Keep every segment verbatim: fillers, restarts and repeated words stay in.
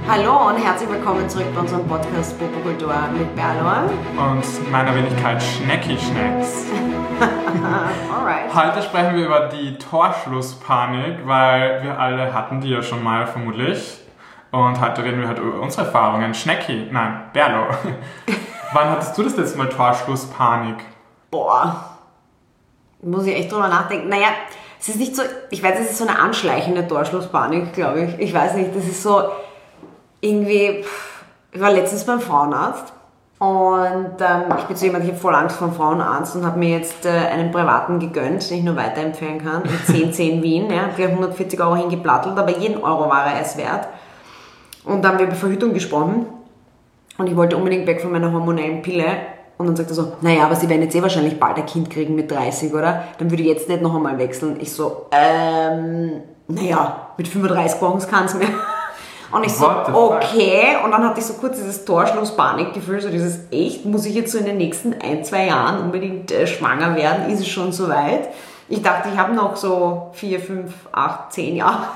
Hallo und herzlich willkommen zurück bei unserem Podcast Popokultur mit Berlo und meiner Wenigkeit Schnecki-Schnecks. Alright. Heute sprechen wir über die Torschlusspanik, weil wir alle hatten die ja schon mal vermutlich. Und heute reden wir halt über unsere Erfahrungen. Schnecki, nein, Berlo. Wann hattest du das letzte Mal Torschlusspanik? Boah, muss ich echt drüber nachdenken. Naja, es ist nicht so, ich weiß, es ist so eine anschleichende Torschlusspanik, glaube ich. Ich weiß nicht, das ist so irgendwie, ich war letztens beim Frauenarzt und ähm, ich bin so jemand, ich habe voll Angst vor dem Frauenarzt und habe mir jetzt äh, einen privaten gegönnt, den ich nur weiterempfehlen kann, in zehn zehn Wien, ja, gleich hundertvierzig Euro hingeplattelt, aber jeden Euro war er es wert. Und dann haben wir über Verhütung gesprochen und ich wollte unbedingt weg von meiner hormonellen Pille und dann sagt er so, naja, aber Sie werden jetzt eh wahrscheinlich bald ein Kind kriegen mit dreißig, oder? Dann würde ich jetzt nicht noch einmal wechseln. Ich so, ähm, naja, mit fünfunddreißig brauchen Sie keins mehr. Und ich so, okay, und dann hatte ich so kurz dieses Torschlusspanikgefühl, so dieses, echt, muss ich jetzt so in den nächsten ein, zwei Jahren unbedingt äh, schwanger werden, ist es schon soweit? Ich dachte, ich habe noch so vier, fünf, acht, zehn Jahre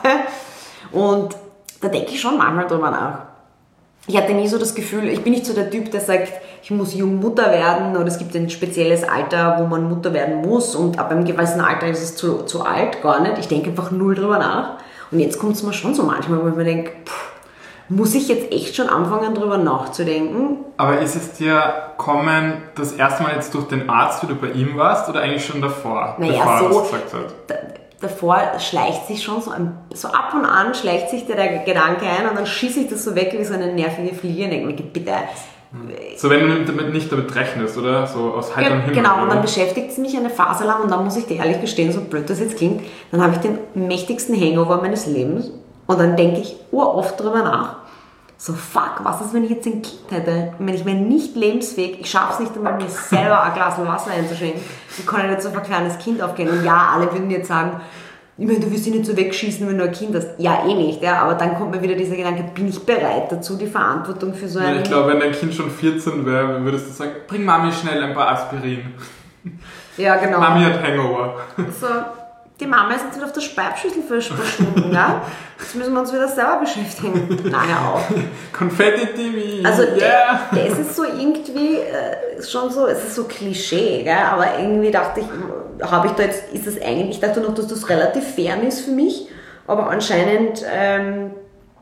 und da denke ich schon manchmal drüber nach. Ich hatte nie so das Gefühl, ich bin nicht so der Typ, der sagt, ich muss jung Mutter werden oder es gibt ein spezielles Alter, wo man Mutter werden muss und ab einem gewissen Alter ist es zu, zu alt, gar nicht. Ich denke einfach null drüber nach. Und jetzt kommt es mir schon so manchmal, wo ich mir denke, pff, muss ich jetzt echt schon anfangen, drüber nachzudenken? Aber ist es dir kommen, das erste Mal jetzt durch den Arzt, wie du bei ihm warst, oder eigentlich schon davor? Naja, bevor so, er das gesagt hat? Da, davor schleicht sich schon so, ein, so ab und an schleicht sich der, der Gedanke ein und dann schieße ich das so weg wie so eine nervige Fliege und denke mir, bitte. So, wenn du damit, nicht damit rechnest, oder? So aus heiterem Himmel. Genau, oder? und dann beschäftigt es mich eine Phase lang und dann muss ich dir ehrlich gestehen, so blöd das jetzt klingt, dann habe ich den mächtigsten Hangover meines Lebens und dann denke ich uroft drüber nach. So, fuck, was ist, wenn ich jetzt ein Kind hätte? Und wenn ich mir nicht lebensfähig, ich schaffe es nicht einmal, mir selber ein Glas Wasser einzuschenken, wie kann ich jetzt so ein kleines Kind aufgehen? Und ja, alle würden jetzt sagen, ich meine, du wirst dich nicht so wegschießen, wenn du ein Kind hast. Ja, eh nicht, ja, aber dann kommt mir wieder dieser Gedanke, bin ich bereit dazu, die Verantwortung für so ein... Ja, ich glaube, wenn dein Kind schon vierzehn wäre, würdest du sagen, bring Mami schnell ein paar Aspirin. Ja, genau. Mami hat Hangover. So, die Mama ist jetzt wieder auf der Speibschüssel für ein paar Stunden, ja? Jetzt müssen wir uns wieder selber beschäftigen. Nein, auf. Konfetti-T V. Also, yeah. das ist so irgendwie, äh, schon so, es ist so Klischee, gell? Aber irgendwie dachte ich, habe ich da jetzt, ist das eigentlich, ich dachte noch, dass das relativ fern ist für mich, aber anscheinend ähm,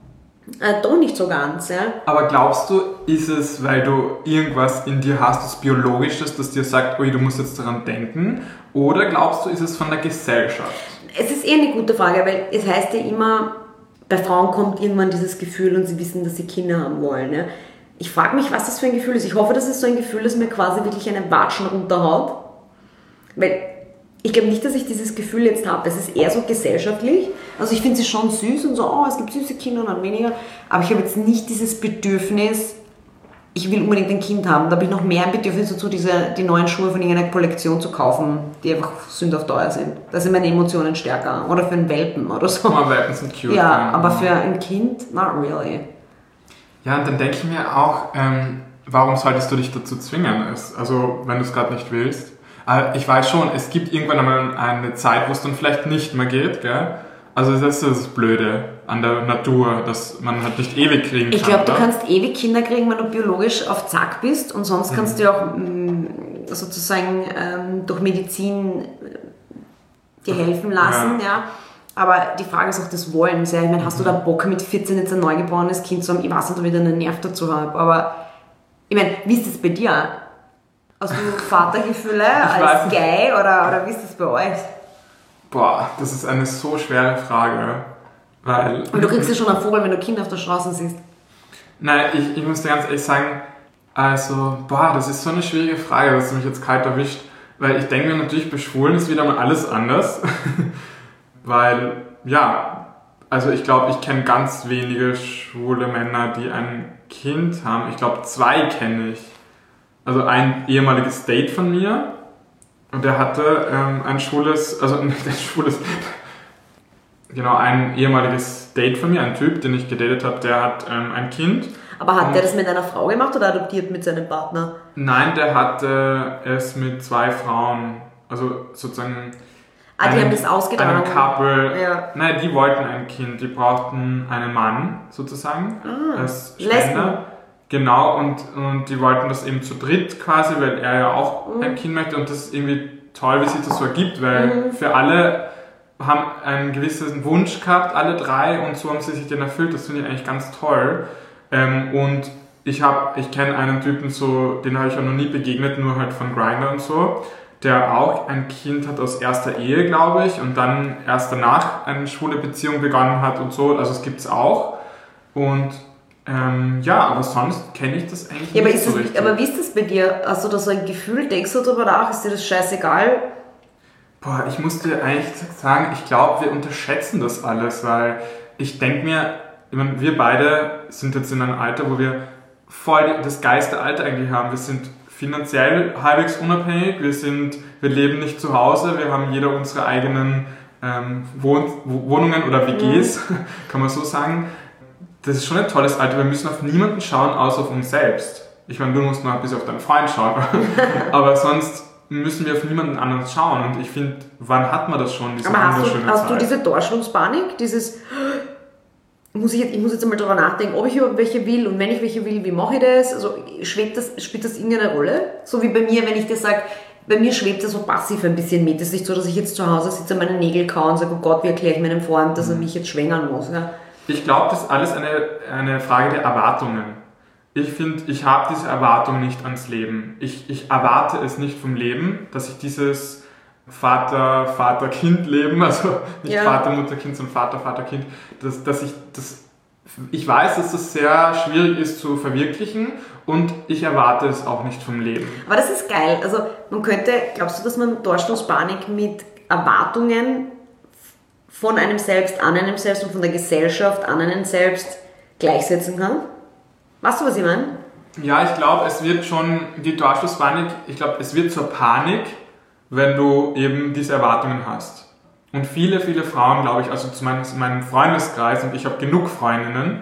äh, doch nicht so ganz, ja? Aber glaubst du, ist es, weil du irgendwas in dir hast, das Biologisches, das dir sagt, ui, du musst jetzt daran denken? Oder glaubst du, ist es von der Gesellschaft? Es ist eher eine gute Frage, weil es heißt ja immer, bei Frauen kommt irgendwann dieses Gefühl und sie wissen, dass sie Kinder haben wollen. Ja? Ich frage mich, was das für ein Gefühl ist. Ich hoffe, das ist so ein Gefühl, das mir quasi wirklich einen Watschen runterhaut. Weil ich glaube nicht, dass ich dieses Gefühl jetzt habe. Es ist eher so gesellschaftlich. Also ich finde sie schon süß und so, oh, es gibt süße Kinder und dann weniger. Aber ich habe jetzt nicht dieses Bedürfnis, ich will unbedingt ein Kind haben. Da habe ich noch mehr ein Bedürfnis dazu, diese, die neuen Schuhe von irgendeiner Kollektion zu kaufen, die einfach sündhaft teuer sind. Da sind meine Emotionen stärker. Oder für einen Welpen oder so. Oh, Welpen sind cute. Ja, ja, aber für ein Kind, not really. Ja, und dann denke ich mir auch, ähm, warum solltest du dich dazu zwingen? Also, wenn du es gerade nicht willst. Äh, ich weiß schon, es gibt irgendwann einmal eine Zeit, wo es dann vielleicht nicht mehr geht, gell? Also das ist das Blöde an der Natur, dass man halt nicht ewig kriegen kann. Ich glaube, du kannst ewig Kinder kriegen, wenn du biologisch auf Zack bist und sonst kannst mhm. du auch mh, sozusagen ähm, durch Medizin dir helfen lassen, ja. ja. Aber die Frage ist auch des Wollens. Ja. Ich meine, hast du da Bock mit vierzehn jetzt ein neugeborenes Kind zu haben? Ich weiß nicht, ob ich da einen Nerv dazu habe, aber ich meine, wie ist das bei dir? Hast du Vatergefühle als Gay oder, oder wie ist das bei euch? Boah, das ist eine so schwere Frage, weil... Und du kriegst ja schon einen Vogel, wenn du Kinder auf der Straße siehst. Nein, ich, ich muss dir ganz ehrlich sagen, also, boah, das ist so eine schwierige Frage, dass du mich jetzt kalt erwischt, weil ich denke mir natürlich, bei Schwulen ist wieder mal alles anders, weil, ja, also ich glaube, ich kenne ganz wenige schwule Männer, die ein Kind haben. Ich glaube, zwei kenne ich. Also ein ehemaliges Date von mir. Und der hatte ähm, ein schwules, also nicht ein schwules, genau, ein ehemaliges Date von mir, ein Typ, den ich gedatet habe, der hat ähm, ein Kind. Aber hat und der das mit einer Frau gemacht oder adoptiert mit seinem Partner? Nein, der hatte es mit zwei Frauen, also sozusagen... Ah, die haben das ausgetragen. Einem Couple. Ja. Nein, die wollten ein Kind, die brauchten einen Mann sozusagen ah, als Lesben. Spender. Genau, und, und die wollten das eben zu dritt quasi, weil er ja auch Mhm. ein Kind möchte und das ist irgendwie toll, wie sich das so ergibt, weil Mhm. für alle haben einen gewissen Wunsch gehabt, alle drei, und so haben sie sich den erfüllt. Das finde ich eigentlich ganz toll. Ähm, und ich habe, ich kenne einen Typen, so, den habe ich auch noch nie begegnet, nur halt von Grindr und so, der auch ein Kind hat aus erster Ehe, glaube ich, und dann erst danach eine schwule Beziehung begonnen hat und so. Also es gibt es auch. Und ähm, ja, aber sonst kenne ich das eigentlich Ja, aber, nicht ist so das, richtig. aber wie ist das bei dir? Hast du da so ein Gefühl, denkst du darüber nach? Ist dir das scheißegal? Boah, ich muss dir eigentlich sagen, ich glaube, wir unterschätzen das alles, weil ich denke mir, ich meine, wir beide sind jetzt in einem Alter, wo wir voll das geilste Alter eigentlich haben. Wir sind finanziell halbwegs unabhängig, wir, sind, wir leben nicht zu Hause, wir haben jeder unsere eigenen ähm, Wohn Wohnungen oder W Gs, mhm. kann man so sagen. Das ist schon ein tolles Alter, wir müssen auf niemanden schauen, außer auf uns selbst. Ich meine, du musst noch ein bisschen auf deinen Freund schauen, aber sonst müssen wir auf niemanden anderen schauen. Und ich finde, wann hat man das schon, diese aber hast wunderschöne du, hast Zeit? du diese Torschlusspanik, dieses, muss ich, jetzt, ich muss jetzt einmal darüber nachdenken, ob ich überhaupt welche will und wenn ich welche will, wie mache ich das? Also schwebt das, spielt das irgendeine Rolle? So wie bei mir, wenn ich dir sage, bei mir schwebt das so passiv ein bisschen mit. Es ist nicht so, dass ich jetzt zu Hause sitze und meine Nägel kaue und sage, oh Gott, wie erkläre ich meinem Freund, dass er mich jetzt schwängern muss. Ja? Ich glaube, das ist alles eine, eine Frage der Erwartungen. Ich finde, ich habe diese Erwartung nicht ans Leben. Ich, ich erwarte es nicht vom Leben, dass ich dieses Vater, Vater-Kind-Leben, also nicht ja. Vater, Mutter, Kind, sondern Vater, Vater, Kind, dass, dass ich das, ich weiß, dass das sehr schwierig ist zu verwirklichen und ich erwarte es auch nicht vom Leben. Aber das ist geil. Also man könnte, glaubst du, dass man Torschlusspanik mit Erwartungen von einem selbst an einem selbst und von der Gesellschaft an einem selbst gleichsetzen kann? Weißt du, was ich meine? Ja, ich glaube, es wird schon, die Torschlusspanik, ich glaube, es wird zur Panik, wenn du eben diese Erwartungen hast. Und viele, viele Frauen, glaube ich, also zu meinem, zu meinem Freundeskreis, und ich habe genug Freundinnen,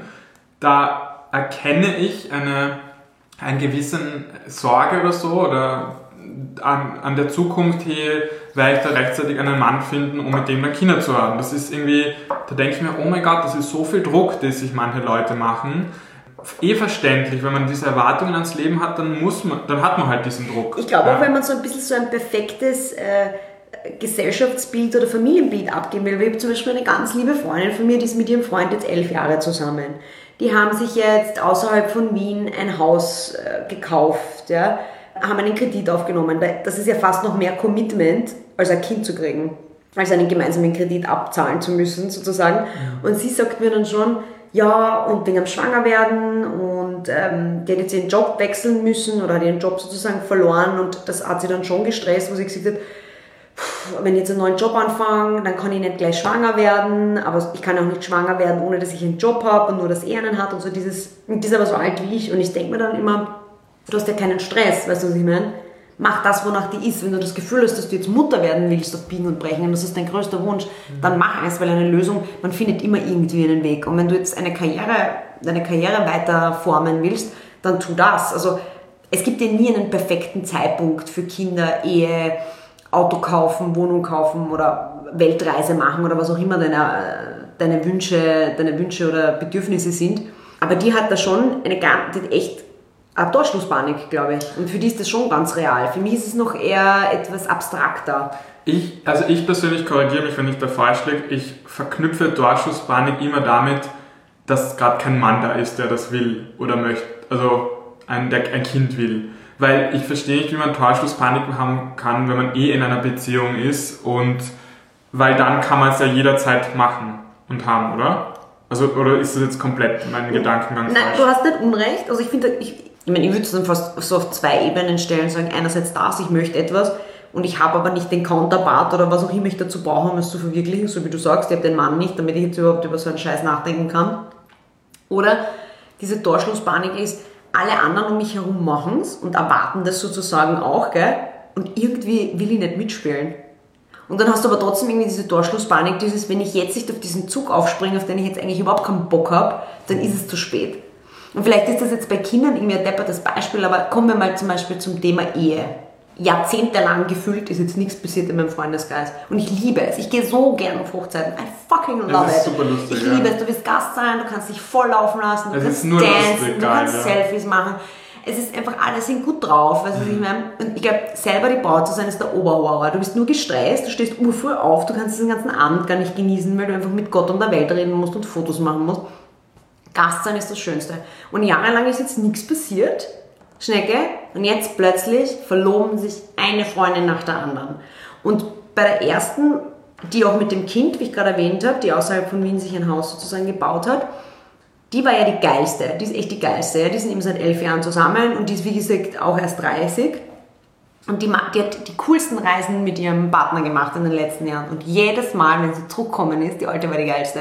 da erkenne ich eine, eine gewisse Sorge oder so, oder an, an der Zukunft, hey, werde ich da rechtzeitig einen Mann finden, um mit dem dann Kinder zu haben. Das ist irgendwie, da denke ich mir, oh mein Gott, das ist so viel Druck, den sich manche Leute machen. Eh verständlich, wenn man diese Erwartungen ans Leben hat, dann muss man, dann hat man halt diesen Druck. Ich glaube ja. auch, wenn man so ein bisschen so ein perfektes äh, Gesellschaftsbild oder Familienbild abgeben will. Ich habe zum Beispiel eine ganz liebe Freundin von mir, die ist mit ihrem Freund jetzt elf Jahre zusammen. Die haben sich jetzt außerhalb von Wien ein Haus äh, gekauft, ja, haben einen Kredit aufgenommen. Das ist ja fast noch mehr Commitment, als ein Kind zu kriegen, als einen gemeinsamen Kredit abzahlen zu müssen, sozusagen. Ja. Und sie sagt mir dann schon, ja, und wegen am Schwangerwerden und ähm, die hat jetzt ihren Job wechseln müssen oder hat ihren Job sozusagen verloren und das hat sie dann schon gestresst, wo sie gesagt hat, pff, wenn ich jetzt einen neuen Job anfange, dann kann ich nicht gleich schwanger werden, aber ich kann auch nicht schwanger werden, ohne dass ich einen Job habe und nur, dass er einen hat und so dieses, und die ist aber so alt wie ich und ich denke mir dann immer, du hast ja keinen Stress, weißt du, was ich meine? Mach das, wonach die ist. Wenn du das Gefühl hast, dass du jetzt Mutter werden willst auf Biegen und Brechen und das ist dein größter Wunsch, mhm. dann mach eins, weil eine Lösung, man findet immer irgendwie einen Weg. Und wenn du jetzt eine Karriere, deine Karriere weiter formen willst, dann tu das. Also es gibt ja nie einen perfekten Zeitpunkt für Kinder, Ehe, Auto kaufen, Wohnung kaufen oder Weltreise machen oder was auch immer deine, deine, Wünsche, deine Wünsche oder Bedürfnisse sind. Aber die hat da schon eine ganz, die hat echt eine Torschlusspanik, glaube ich. Und für die ist das schon ganz real. Für mich ist es noch eher etwas abstrakter. Ich, also ich persönlich korrigiere mich, wenn ich da falsch liege. Ich verknüpfe Torschlusspanik immer damit, dass gerade kein Mann da ist, der das will oder möchte. Also ein, der ein Kind will. Weil ich verstehe nicht, wie man Torschlusspanik haben kann, wenn man eh in einer Beziehung ist. Und weil dann kann man es ja jederzeit machen und haben, oder? Also, oder ist das jetzt komplett mein Gedankengang falsch? Nein, du hast nicht Unrecht. Also ich finde, ich, ich meine, ich würde es dann fast so auf zwei Ebenen stellen, sagen, einerseits das, ich möchte etwas und ich habe aber nicht den Counterpart oder was auch immer ich dazu brauche, um es zu verwirklichen, so wie du sagst, ich habe den Mann nicht, damit ich jetzt überhaupt über so einen Scheiß nachdenken kann. Oder diese Torschlusspanik ist, alle anderen um mich herum machen es und erwarten das sozusagen auch, gell? Und irgendwie will ich nicht mitspielen. Und dann hast du aber trotzdem irgendwie diese Torschlusspanik, dieses, wenn ich jetzt nicht auf diesen Zug aufspringe, auf den ich jetzt eigentlich überhaupt keinen Bock habe, dann ist es zu spät. Und vielleicht ist das jetzt bei Kindern irgendwie ein deppertes Beispiel, aber kommen wir mal zum Beispiel zum Thema Ehe. jahrzehntelang gefühlt ist jetzt nichts passiert in meinem Freundeskreis. Und ich liebe es. Ich gehe so gern auf Hochzeiten. I fucking love it. Das ist it. super lustig, ich ja. liebe es. Du wirst Gast sein, du kannst dich voll laufen lassen, du es kannst ist nur dancen, lustig, du geil, kannst ja. Selfies machen. Es ist einfach, alle sind gut drauf. Also mhm. ich meine, und ich glaube, selber die Braut zu sein ist der Oberhorror. Du bist nur gestresst, du stehst urfrüh auf, du kannst den ganzen Abend gar nicht genießen, weil du einfach mit Gott und der Welt reden musst und Fotos machen musst. Gast sein ist das Schönste. Und jahrelang ist jetzt nichts passiert. Schnecke, und jetzt plötzlich verloben sich eine Freundin nach der anderen. Und bei der ersten, die auch mit dem Kind, wie ich gerade erwähnt habe, die außerhalb von Wien sich ein Haus sozusagen gebaut hat, die war ja die geilste, die ist echt die geilste. Ja. Die sind eben seit elf Jahren zusammen und die ist wie gesagt auch erst dreißig. Und die, die hat die coolsten Reisen mit ihrem Partner gemacht in den letzten Jahren. Und jedes Mal, wenn sie zurückgekommen ist, die Alte war die geilste.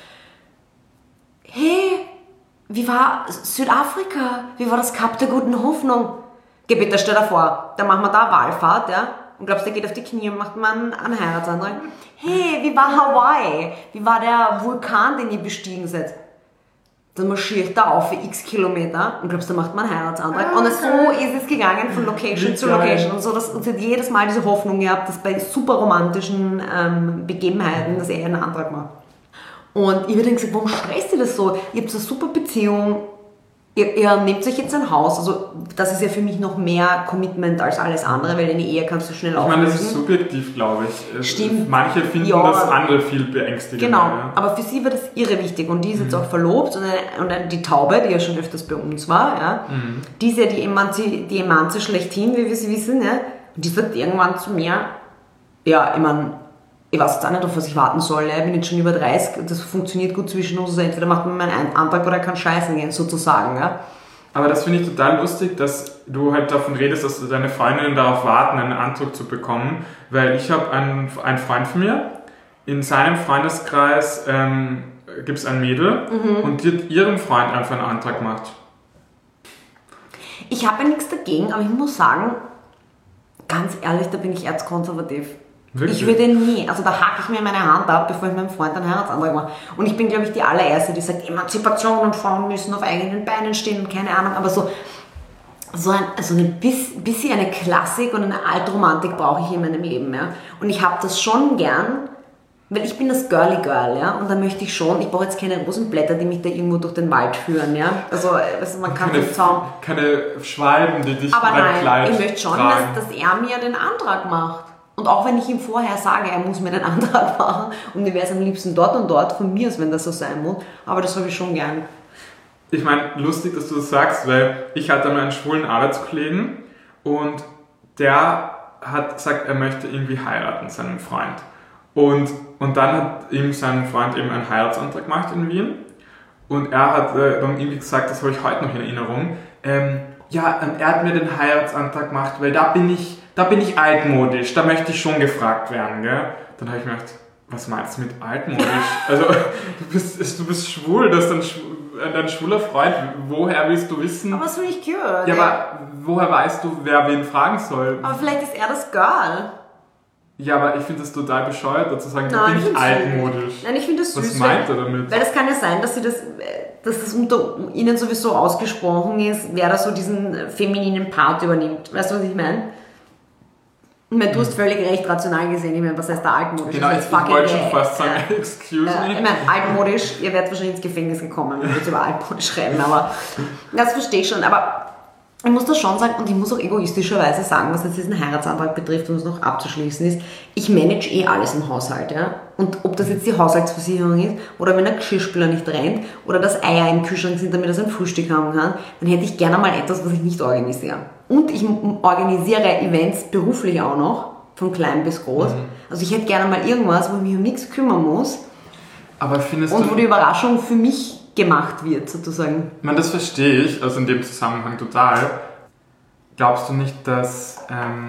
Hey, wie war Südafrika? Wie war das Kap der guten Hoffnung? Geh bitte, stell dir vor, da machen wir da eine Wallfahrt, ja? Und glaubst, der geht auf die Knie und macht man einen Heiratsantrag? Hey, wie war Hawaii? Wie war der Vulkan, den ihr bestiegen seid? Dann marschiert da auf für x Kilometer und glaubst, da macht man einen Heiratsantrag. Und so ist es gegangen von Location zu Location. Und so, dass, und sie hat jedes Mal diese Hoffnung gehabt, dass bei super romantischen ähm, Begebenheiten, dass er einen Antrag macht. Und ich habe dann gesagt, warum stresst ihr das so? Ihr habt so eine super Beziehung, ihr, ihr nehmt euch jetzt ein Haus. Also das ist ja für mich noch mehr Commitment als alles andere, weil eine Ehe kannst du schnell auflösen. Ich meine, das ist subjektiv, glaube ich. Stimmt. Manche finden ja, das andere viel beängstigender. Genau, ja. Aber für sie war das irre wichtig. Und die ist jetzt mhm. auch verlobt. Und, eine, und die Taube, die ja schon öfters bei uns war, ja, mhm. die ist ja die Emanze, die Emanze schlechthin, wie wir sie wissen. Ja. Und die sagt irgendwann zu mir, ja, ich meine, ich weiß jetzt auch nicht, auf was ich warten soll. Ich bin jetzt schon über dreißig, das funktioniert gut zwischen uns. Also entweder macht man einen Antrag oder kann scheißen gehen, sozusagen. Ja. Aber das finde ich total lustig, dass du halt davon redest, dass deine Freundinnen darauf warten, einen Antrag zu bekommen. Weil ich habe einen, einen Freund von mir, in seinem Freundeskreis ähm, gibt es ein Mädel mhm. und die hat ihrem Freund einfach einen Antrag gemacht. Ich habe ja nichts dagegen, aber ich muss sagen, ganz ehrlich, da bin ich erzkonservativ. Wirklich? Ich würde nie, also da hake ich mir meine Hand ab, bevor ich meinem Freund einen Heiratsantrag mache. Und ich bin, glaube ich, die allererste, die sagt, Emanzipation und Frauen müssen auf eigenen Beinen stehen und keine Ahnung, aber so, so ein, also ein bisschen eine Klassik und eine Altromantik brauche ich in meinem Leben. Ja? Und ich habe das schon gern, weil ich bin das Girly Girl, ja, und da möchte ich schon, ich brauche jetzt keine Rosenblätter, die mich da irgendwo durch den Wald führen, ja. Also, also man kann keine, den Zaun... Keine Schwalben, die dich aber beim nein, Kleid ich möchte schon, dass, dass er mir den Antrag macht. Und auch wenn ich ihm vorher sage, er muss mir den Antrag machen und mir wäre es am liebsten dort und dort, von mir aus, wenn das so sein muss, aber das habe ich schon gern. Ich meine, lustig, dass du das sagst, weil ich hatte mal einen schwulen Arbeitskollegen und der hat gesagt, er möchte irgendwie heiraten, seinen Freund. Und, und dann hat ihm sein Freund eben einen Heiratsantrag gemacht in Wien und er hat äh, dann irgendwie gesagt, das habe ich heute noch in Erinnerung, ähm, ja, er hat mir den Heiratsantrag gemacht, weil da bin ich Da bin ich altmodisch, da möchte ich schon gefragt werden, gell? Dann habe ich mir gedacht, was meinst du mit altmodisch? Also, du bist, du bist schwul, das ist dein, dein schwuler Freund, woher willst du wissen? Aber das finde ich cute. Ja, aber woher weißt du, wer wen fragen soll? Aber vielleicht ist er das Girl. Ja, aber ich finde das total bescheuert, dazu sagen, da Nein, bin ich altmodisch. Nein, ich finde das süß. Was meint er damit? Weil das kann ja sein, dass sie das, dass das unter ihnen sowieso ausgesprochen ist, wer da so diesen femininen Part übernimmt. Weißt du, was ich meine? Ich meine, du hast völlig recht, rational gesehen. Ich meine, was heißt da altmodisch? Genau, ich, ich wollte schon fast sagen, äh, excuse äh, me. Ich meine, altmodisch, ihr werdet wahrscheinlich ins Gefängnis gekommen, wenn wir jetzt über altmodisch reden, aber das verstehe ich schon. Aber ich muss das schon sagen, und ich muss auch egoistischerweise sagen, was jetzt diesen Heiratsantrag betrifft, um es noch abzuschließen, ist, ich manage eh alles im Haushalt. Ja? Und ob das jetzt die Haushaltsversicherung ist, oder wenn der Geschirrspüler nicht rennt, oder dass Eier im Kühlschrank sind, damit er sein Frühstück haben kann, dann hätte ich gerne mal etwas, was ich nicht organisiere. Und ich organisiere Events beruflich auch noch, von klein bis groß. Mhm. Also ich hätte gerne mal irgendwas, wo ich mich um nichts kümmern muss. Aber findest und du, wo die Überraschung für mich gemacht wird, sozusagen. Ich meine, das verstehe ich, also in dem Zusammenhang total. Glaubst du nicht, dass, ähm,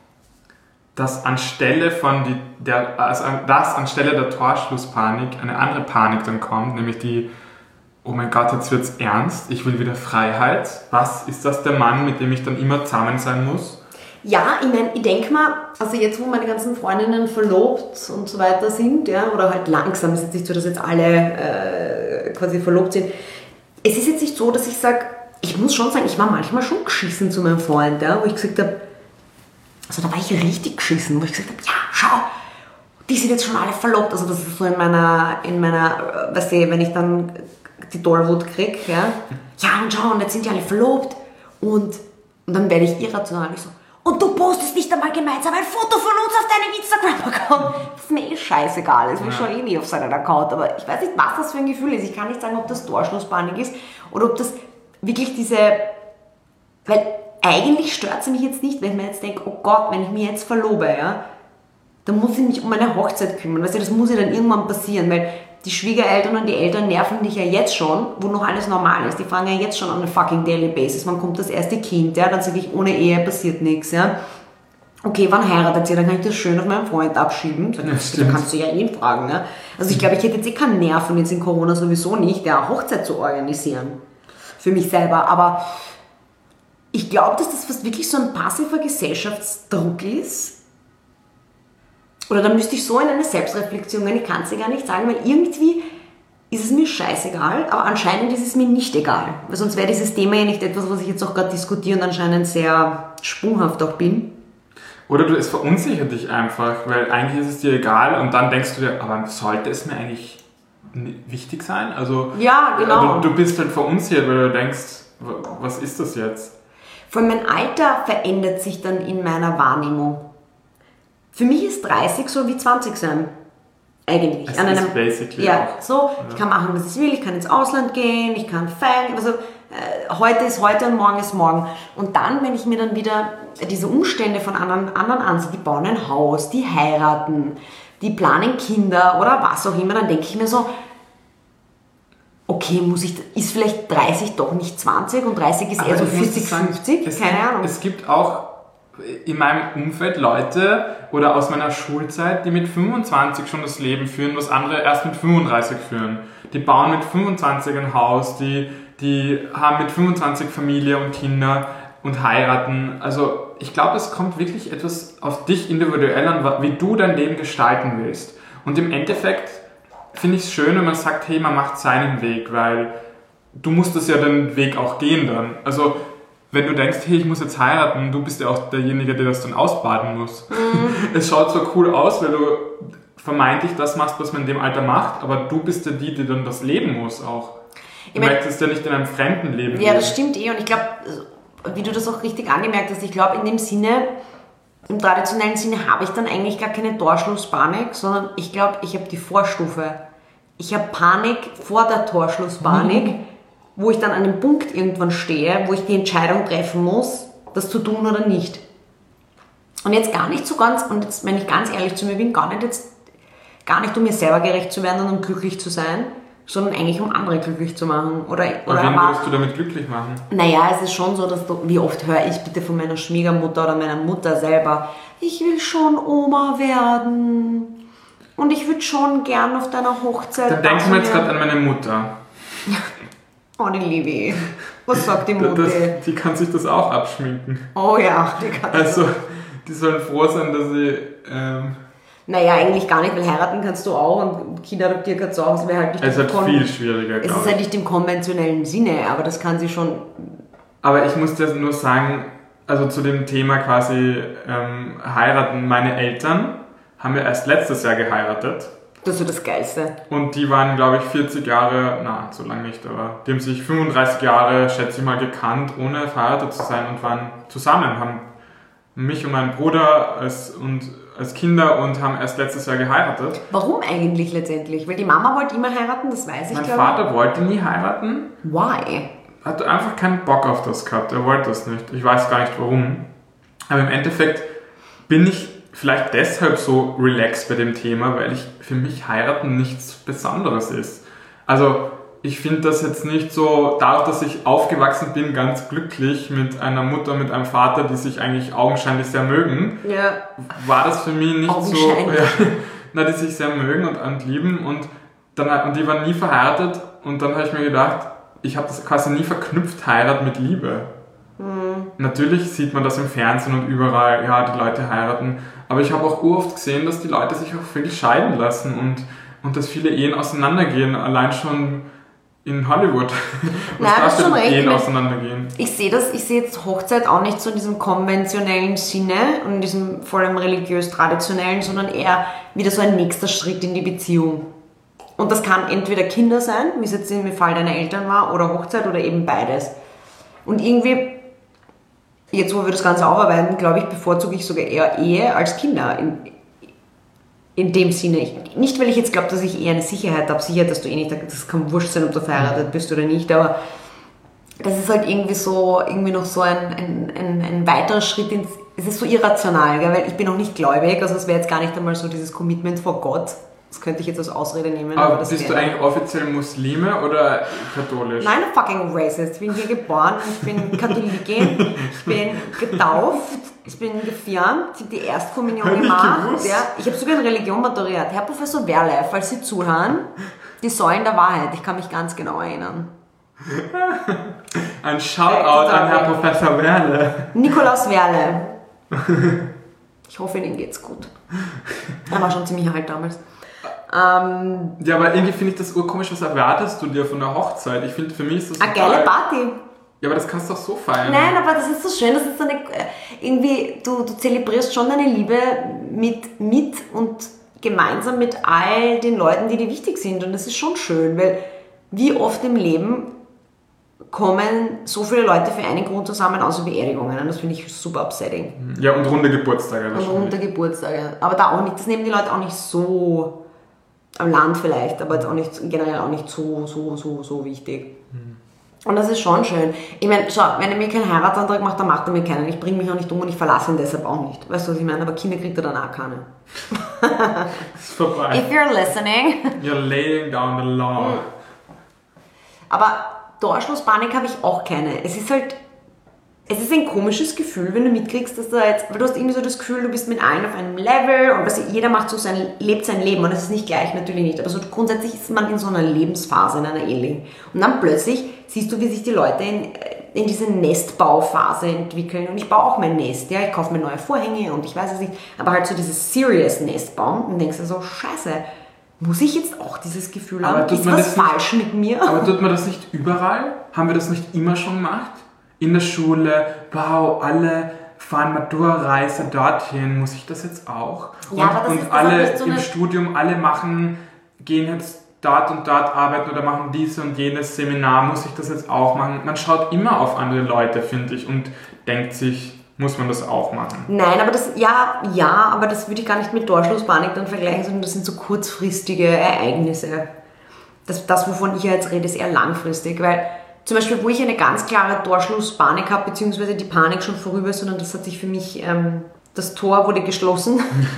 dass anstelle von die, der, also dass anstelle der Torschlusspanik eine andere Panik dann kommt, nämlich die, oh mein Gott, jetzt wird's ernst, ich will wieder Freiheit. Was ist das der Mann, mit dem ich dann immer zusammen sein muss? Ja, ich meine, ich denke mal, also jetzt, wo meine ganzen Freundinnen verlobt und so weiter sind, ja, oder halt langsam, es ist jetzt nicht so, dass jetzt alle äh, quasi verlobt sind. Es ist jetzt nicht so, dass ich sage, ich muss schon sagen, ich war manchmal schon geschissen zu meinem Freund, ja, wo ich gesagt habe, also da war ich richtig geschissen, wo ich gesagt habe, ja, schau, die sind jetzt schon alle verlobt. Also das ist so in meiner, in meiner, weißt du, wenn ich dann die Tollwut kriege, ja, ja und schau, und jetzt sind die alle verlobt und, und dann werde ich irrational. Ich so, und du postest nicht einmal gemeinsam ein Foto von uns auf deinem Instagram-Account. Das ist mir eh scheißegal, das ist mir ja. schon eh nie auf seinen Account. Aber ich weiß nicht, was das für ein Gefühl ist. Ich kann nicht sagen, ob das Torschlusspanik ist oder ob das wirklich diese... Weil eigentlich stört es mich jetzt nicht, wenn ich mir jetzt denke, oh Gott, wenn ich mich jetzt verlobe, ja, dann muss ich mich um meine Hochzeit kümmern. Weißt du, das muss ja dann irgendwann passieren, weil die Schwiegereltern und die Eltern nerven dich ja jetzt schon, wo noch alles normal ist. Die fragen ja jetzt schon on a fucking daily basis, wann kommt das erste Kind, ja, dann sage ich, ohne Ehe passiert nichts, ja. Okay, wann heiratet ihr? Dann kann ich das schön auf meinen Freund abschieben. Dann ja, kannst du ja ihn fragen, ja. Also ich glaube, ich hätte jetzt eh keinen Nerven, jetzt in Corona sowieso nicht, ja, Hochzeit zu organisieren. Für mich selber, aber ich glaube, dass das fast wirklich so ein passiver Gesellschaftsdruck ist. Oder da müsste ich so in eine Selbstreflexion gehen, ich kann es dir gar nicht sagen, weil irgendwie ist es mir scheißegal, aber anscheinend ist es mir nicht egal. Weil sonst wäre dieses Thema ja nicht etwas, was ich jetzt auch gerade diskutiere und anscheinend sehr sprunghaft auch bin. Oder du, es verunsichert dich einfach, weil eigentlich ist es dir egal und dann denkst du dir, aber sollte es mir eigentlich wichtig sein? Also, ja, genau. Du, du bist halt verunsichert, weil du denkst, was ist das jetzt? Vor allem mein Alter verändert sich dann in meiner Wahrnehmung. Für mich ist dreißig so wie zwanzig sein. Eigentlich. Es An einem, ist basically ja, auch. so, ja. Ich kann machen, was ich will, ich kann ins Ausland gehen, ich kann feiern, also äh, heute ist heute und morgen ist morgen. Und dann, wenn ich mir dann wieder diese Umstände von anderen, anderen ansehe, die bauen ein Haus, die heiraten, die planen Kinder oder was auch immer, dann denke ich mir so, okay, muss ich, ist vielleicht dreißig doch nicht zwanzig und dreißig ist aber eher so vierzig, sagen, fünfzig, es keine gibt, Ahnung. Es gibt auch in meinem Umfeld Leute oder aus meiner Schulzeit, die mit fünfundzwanzig schon das Leben führen, was andere erst mit fünfunddreißig führen. Die bauen mit fünfundzwanzig ein Haus, die, die haben mit fünfundzwanzig Familie und Kinder und heiraten. Also ich glaube, es kommt wirklich etwas auf dich individuell an, wie du dein Leben gestalten willst. Und im Endeffekt finde ich es schön, wenn man sagt, hey, man macht seinen Weg, weil du musst das ja den Weg auch gehen dann. Also wenn du denkst, hey, ich muss jetzt heiraten, du bist ja auch derjenige, der das dann ausbaden muss. Mhm. Es schaut so cool aus, weil du vermeintlich das machst, was man in dem Alter macht, aber du bist ja die, die dann das leben muss auch. Du ich möchtest ja nicht in einem fremden Leben Ja, leben. Das stimmt eh und ich glaube, wie du das auch richtig angemerkt hast, ich glaube in dem Sinne, im traditionellen Sinne habe ich dann eigentlich gar keine Torschlusspanik, sondern ich glaube, ich habe die Vorstufe. Ich habe Panik vor der Torschlusspanik, mhm. wo ich dann an einem Punkt irgendwann stehe, wo ich die Entscheidung treffen muss, das zu tun oder nicht. Und jetzt gar nicht so ganz, und jetzt, wenn ich ganz ehrlich zu mir bin, gar nicht jetzt, gar nicht um mir selber gerecht zu werden und um glücklich zu sein, sondern eigentlich um andere glücklich zu machen. Oder, oder wen aber, würdest du damit glücklich machen? Naja, es ist schon so, dass du, wie oft höre ich bitte von meiner Schwiegermutter oder meiner Mutter selber, ich will schon Oma werden und ich würde schon gern auf deiner Hochzeit... Dann denken wir jetzt gerade an meine Mutter. Oh, die Liebe. Was sagt die Mutter? Das, die kann sich das auch abschminken. Oh ja, die kann das. Also, die sollen froh sein, dass sie... Ähm, Naja, eigentlich gar nicht, weil heiraten kannst du auch und Kinder adoptieren kannst du auch. Es wäre halt nicht es ist halt viel schwieriger, Es ist halt nicht im konventionellen Sinne, aber das kann sie schon... Aber ich muss dir nur sagen, also zu dem Thema quasi ähm, heiraten, meine Eltern haben ja erst letztes Jahr geheiratet. Das ist so das Geilste. Und die waren, glaube ich, vierzig Jahre, na, so lange nicht, aber die haben sich fünfunddreißig Jahre, schätze ich mal, gekannt, ohne verheiratet zu sein und waren zusammen, haben mich und meinen Bruder als, und, als Kinder und haben erst letztes Jahr geheiratet. Warum eigentlich letztendlich? Weil die Mama wollte immer heiraten, das weiß ich, Mein Vater ich. wollte nie heiraten. Why? Hat einfach keinen Bock auf das gehabt, er wollte das nicht. Ich weiß gar nicht warum. Aber im Endeffekt bin ich vielleicht deshalb so relaxed bei dem Thema, weil ich für mich heiraten nichts Besonderes ist. Also ich finde das jetzt nicht so, dadurch, dass ich aufgewachsen bin, ganz glücklich mit einer Mutter, mit einem Vater, die sich eigentlich augenscheinlich sehr mögen, ja. war das für mich nicht so, ja, na, die sich sehr mögen und, und lieben und, dann, und die waren nie verheiratet und dann habe ich mir gedacht, ich habe das quasi nie verknüpft, Heirat mit Liebe. Mhm. Natürlich sieht man das im Fernsehen und überall, ja, die Leute heiraten, aber ich habe auch oft gesehen, dass die Leute sich auch wirklich scheiden lassen und, und dass viele Ehen auseinandergehen, allein schon in Hollywood. Was Nein, darf das ist schon denn recht. Ehen Ich- auseinandergehen? Ich sehe das, ich sehe jetzt Hochzeit auch nicht so in diesem konventionellen Sinne und in diesem vor allem religiös-traditionellen, sondern eher wieder so ein nächster Schritt in die Beziehung. Und das kann entweder Kinder sein, wie es jetzt im Fall deiner Eltern war, oder Hochzeit oder eben beides. Und irgendwie, jetzt wo wir das Ganze aufarbeiten, glaube ich, bevorzuge ich sogar eher Ehe als Kinder. In, in dem Sinne. Ich, nicht, weil ich jetzt glaube, dass ich eher eine Sicherheit habe, sicher, dass du eh nicht, das kann wurscht sein, ob du verheiratet bist oder nicht, aber das ist halt irgendwie so, irgendwie noch so ein, ein, ein, ein weiterer Schritt ins, es ist so irrational, gell? Weil ich bin noch nicht gläubig, also es wäre jetzt gar nicht einmal so dieses Commitment vor Gott. Das könnte ich jetzt als Ausrede nehmen. Aber das bist du wäre- eigentlich offiziell Muslime oder katholisch? Nein, fucking racist. Ich bin hier geboren, ich bin Katholikin, ich bin getauft, ich bin gefirmt, ich habe die Erstkommunion Hab ich gemacht. gewusst. Ja, ich habe sogar in Religion maturiert. Herr Professor Werle, falls Sie zuhören, die Säulen der Wahrheit, ich kann mich ganz genau erinnern. Ein Shoutout an Herr Professor Werle. Nikolaus Werle. Ich hoffe, Ihnen geht's gut. Er war schon ziemlich alt damals. Ähm, Ja, aber irgendwie finde ich das urkomisch. Was erwartest du dir von der Hochzeit? Ich finde, für mich ist das eine total- geile Party. Ja, aber das kannst du doch so feiern. Nein, aber das ist so schön, das ist so eine, irgendwie, du, du zelebrierst schon deine Liebe mit, mit und gemeinsam mit all den Leuten, die dir wichtig sind, und das ist schon schön, weil wie oft im Leben kommen so viele Leute für einen Grund zusammen, außer Beerdigungen, und das finde ich super upsetting. Ja, und runde Geburtstage. Und wahrscheinlich. runter Geburtstage, aber da auch nicht, das nehmen die Leute auch nicht so, am Land vielleicht, aber jetzt auch nicht, generell auch nicht so, so, so, so wichtig. Und das ist schon schön. Ich meine, schau, wenn er mir keinen Heiratsantrag macht, dann macht er mir keinen. Ich bringe mich auch nicht um und ich verlasse ihn deshalb auch nicht. Weißt du, was ich meine? Aber Kinder kriegt er dann auch keine. ist vorbei. If you're listening. You're laying down the law. Aber Torschlusspanik habe ich auch keine. Es ist halt, es ist ein komisches Gefühl, wenn du mitkriegst, dass da jetzt, weil du hast irgendwie so das Gefühl, du bist mit allen auf einem Level und weißt du, jeder macht so sein, lebt sein Leben, und es ist nicht gleich, natürlich nicht, aber so grundsätzlich ist man in so einer Lebensphase, in einer Ehe. Und dann plötzlich siehst du, wie sich die Leute in, in diese Nestbauphase entwickeln, und ich baue auch mein Nest, ja, ich kaufe mir neue Vorhänge und ich weiß es nicht, aber halt so dieses serious Nest bauen und denkst dir so, scheiße, muss ich jetzt auch dieses Gefühl Aber haben, tut ist man was das nicht- falsch mit mir? Aber tut man das nicht überall? Haben wir das nicht immer schon gemacht? In der Schule, wow, alle fahren Matura-Reise dorthin, muss ich das jetzt auch? Ja, und aber das und ist- das hat alle nicht so im eine- Studium, alle machen, gehen jetzt dort und dort arbeiten oder machen dies und jenes Seminar, muss ich das jetzt auch machen? Man schaut immer auf andere Leute, finde ich, und denkt sich, muss man das auch machen? Nein, aber das, ja, ja, aber das würde ich gar nicht mit Torschlusspanik dann vergleichen, sondern das sind so kurzfristige Ereignisse. Das, das, wovon ich ja jetzt rede, ist eher langfristig, weil zum Beispiel, wo ich eine ganz klare Torschlusspanik habe, beziehungsweise die Panik schon vorüber ist, sondern das hat sich für mich, ähm, das Tor wurde geschlossen,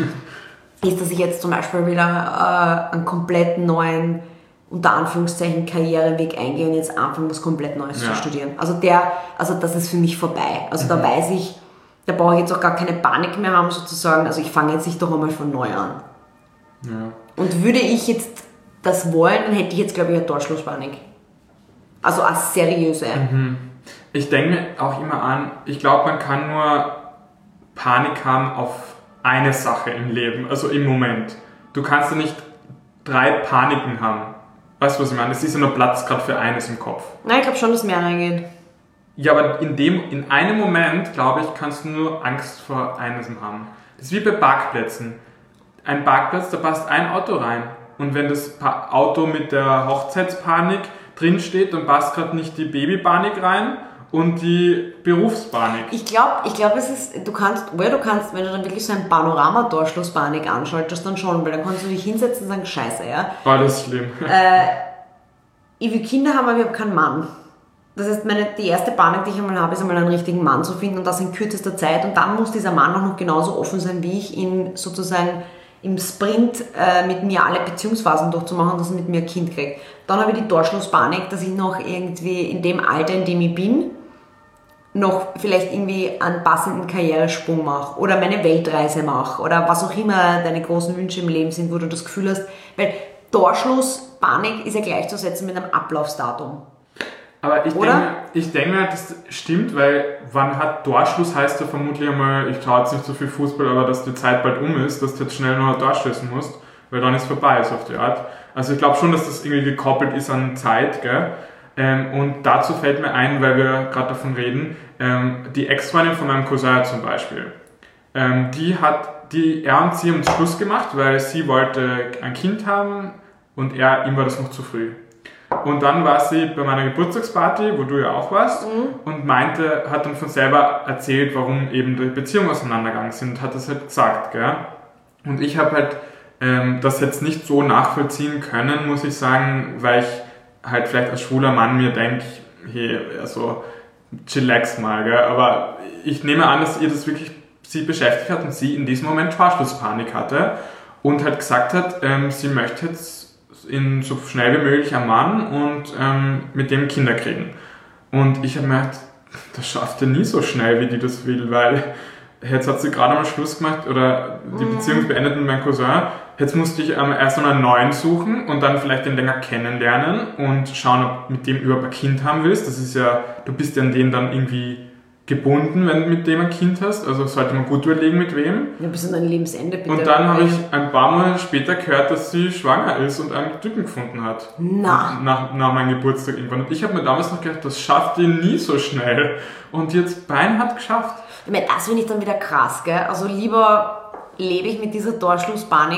ist, dass ich jetzt zum Beispiel wieder äh, einen komplett neuen, unter Anführungszeichen, Karriereweg eingehe und jetzt anfange, was komplett Neues Ja. zu studieren. Also der, also das ist für mich vorbei. Also da weiß ich, da brauche ich jetzt auch gar keine Panik mehr haben, sozusagen. Also ich fange jetzt nicht doch einmal von neu an. Ja. Und würde ich jetzt das wollen, dann hätte ich jetzt, glaube ich, eine Torschlusspanik. Also eine seriöse. Ich denke mir auch immer an, ich glaube, man kann nur Panik haben auf eine Sache im Leben, also im Moment. Du kannst ja nicht drei Paniken haben. Weißt du, was ich meine? Es ist ja nur Platz gerade für eines im Kopf. Nein, ich glaube schon, dass mehr reingeht. Ja, aber in, dem, in einem Moment, glaube ich, kannst du nur Angst vor eines haben. Das ist wie bei Parkplätzen. Ein Parkplatz, da passt ein Auto rein. Und wenn das Pa- Auto mit der Hochzeitspanik drinsteht, dann passt gerade nicht die Babypanik rein und die Berufspanik. Ich glaube, ich glaub, es ist, du kannst, oder du kannst, wenn du dann wirklich so ein Panorama-Torschlusspanik anschaltest, dann schon, weil dann kannst du dich hinsetzen und sagen, scheiße, ja. War das schlimm. Ich will Kinder haben, aber ich habe keinen Mann. Das heißt, meine, die erste Panik, die ich einmal habe, ist einmal einen richtigen Mann zu finden, und das in kürzester Zeit, und dann muss dieser Mann auch noch genauso offen sein, wie ich, ihn sozusagen im Sprint äh, mit mir alle Beziehungsphasen durchzumachen, dass er mit mir ein Kind kriegt. Dann habe ich die Torschlusspanik, dass ich noch irgendwie in dem Alter, in dem ich bin, noch vielleicht irgendwie einen passenden Karrieresprung mache oder meine Weltreise mache oder was auch immer deine großen Wünsche im Leben sind, wo du das Gefühl hast, weil Torschlusspanik ist ja gleichzusetzen mit einem Ablaufsdatum. Aber ich Oder? denke, ich denke, das stimmt, weil wann hat Torschluss, heißt ja vermutlich einmal, ich traue jetzt nicht so viel Fußball, aber dass die Zeit bald um ist, dass du jetzt schnell noch ein Tor schießen musst. weil dann ist vorbei, so auf die Art. Also ich glaube schon, dass das irgendwie gekoppelt ist an Zeit, gell? Ähm, und dazu fällt mir ein, weil wir gerade davon reden, ähm, die Ex-Freundin von meinem Cousin zum Beispiel, ähm, die hat, die, er und sie haben Schluss gemacht, weil sie wollte ein Kind haben und er, ihm war das noch zu früh. Und dann war sie bei meiner Geburtstagsparty, wo du ja auch warst, mhm. und meinte, hat dann von selber erzählt, warum eben die Beziehungen auseinandergegangen sind, hat das halt gesagt, gell? Und ich habe halt ähm, das jetzt nicht so nachvollziehen können, muss ich sagen, weil ich halt vielleicht als schwuler Mann mir denke, hey, also chillax mal, gell? Aber ich nehme an, dass ihr das wirklich sie beschäftigt hat und sie in diesem Moment Torschlusspanik hatte und halt gesagt hat, ähm, sie möchte jetzt in so schnell wie möglich einen Mann und ähm, mit dem Kinder kriegen. Und ich habe mir gedacht, das schafft ihr nie so schnell, wie die das will, weil jetzt hat sie gerade mal Schluss gemacht oder die Beziehung beendet mit meinem Cousin. Jetzt musste ich ähm, erst noch einen neuen suchen und dann vielleicht den länger kennenlernen und schauen, ob mit dem überhaupt ein Kind haben willst. Das ist ja, du bist ja an den dann irgendwie gebunden, wenn du mit dem ein Kind hast. Also sollte man gut überlegen, mit wem. Ja, bis an dein Lebensende bitte. Und dann habe ich ein paar Monate später gehört, dass sie schwanger ist und einen Typen gefunden hat. Na. Nach, nach meinem Geburtstag irgendwann. Und ich habe mir damals noch gedacht, das schafft ihr nie so schnell. Und jetzt Bein hat geschafft. Ich meine, das finde ich dann wieder krass, gell? Also lieber lebe ich mit dieser Torschlusspanik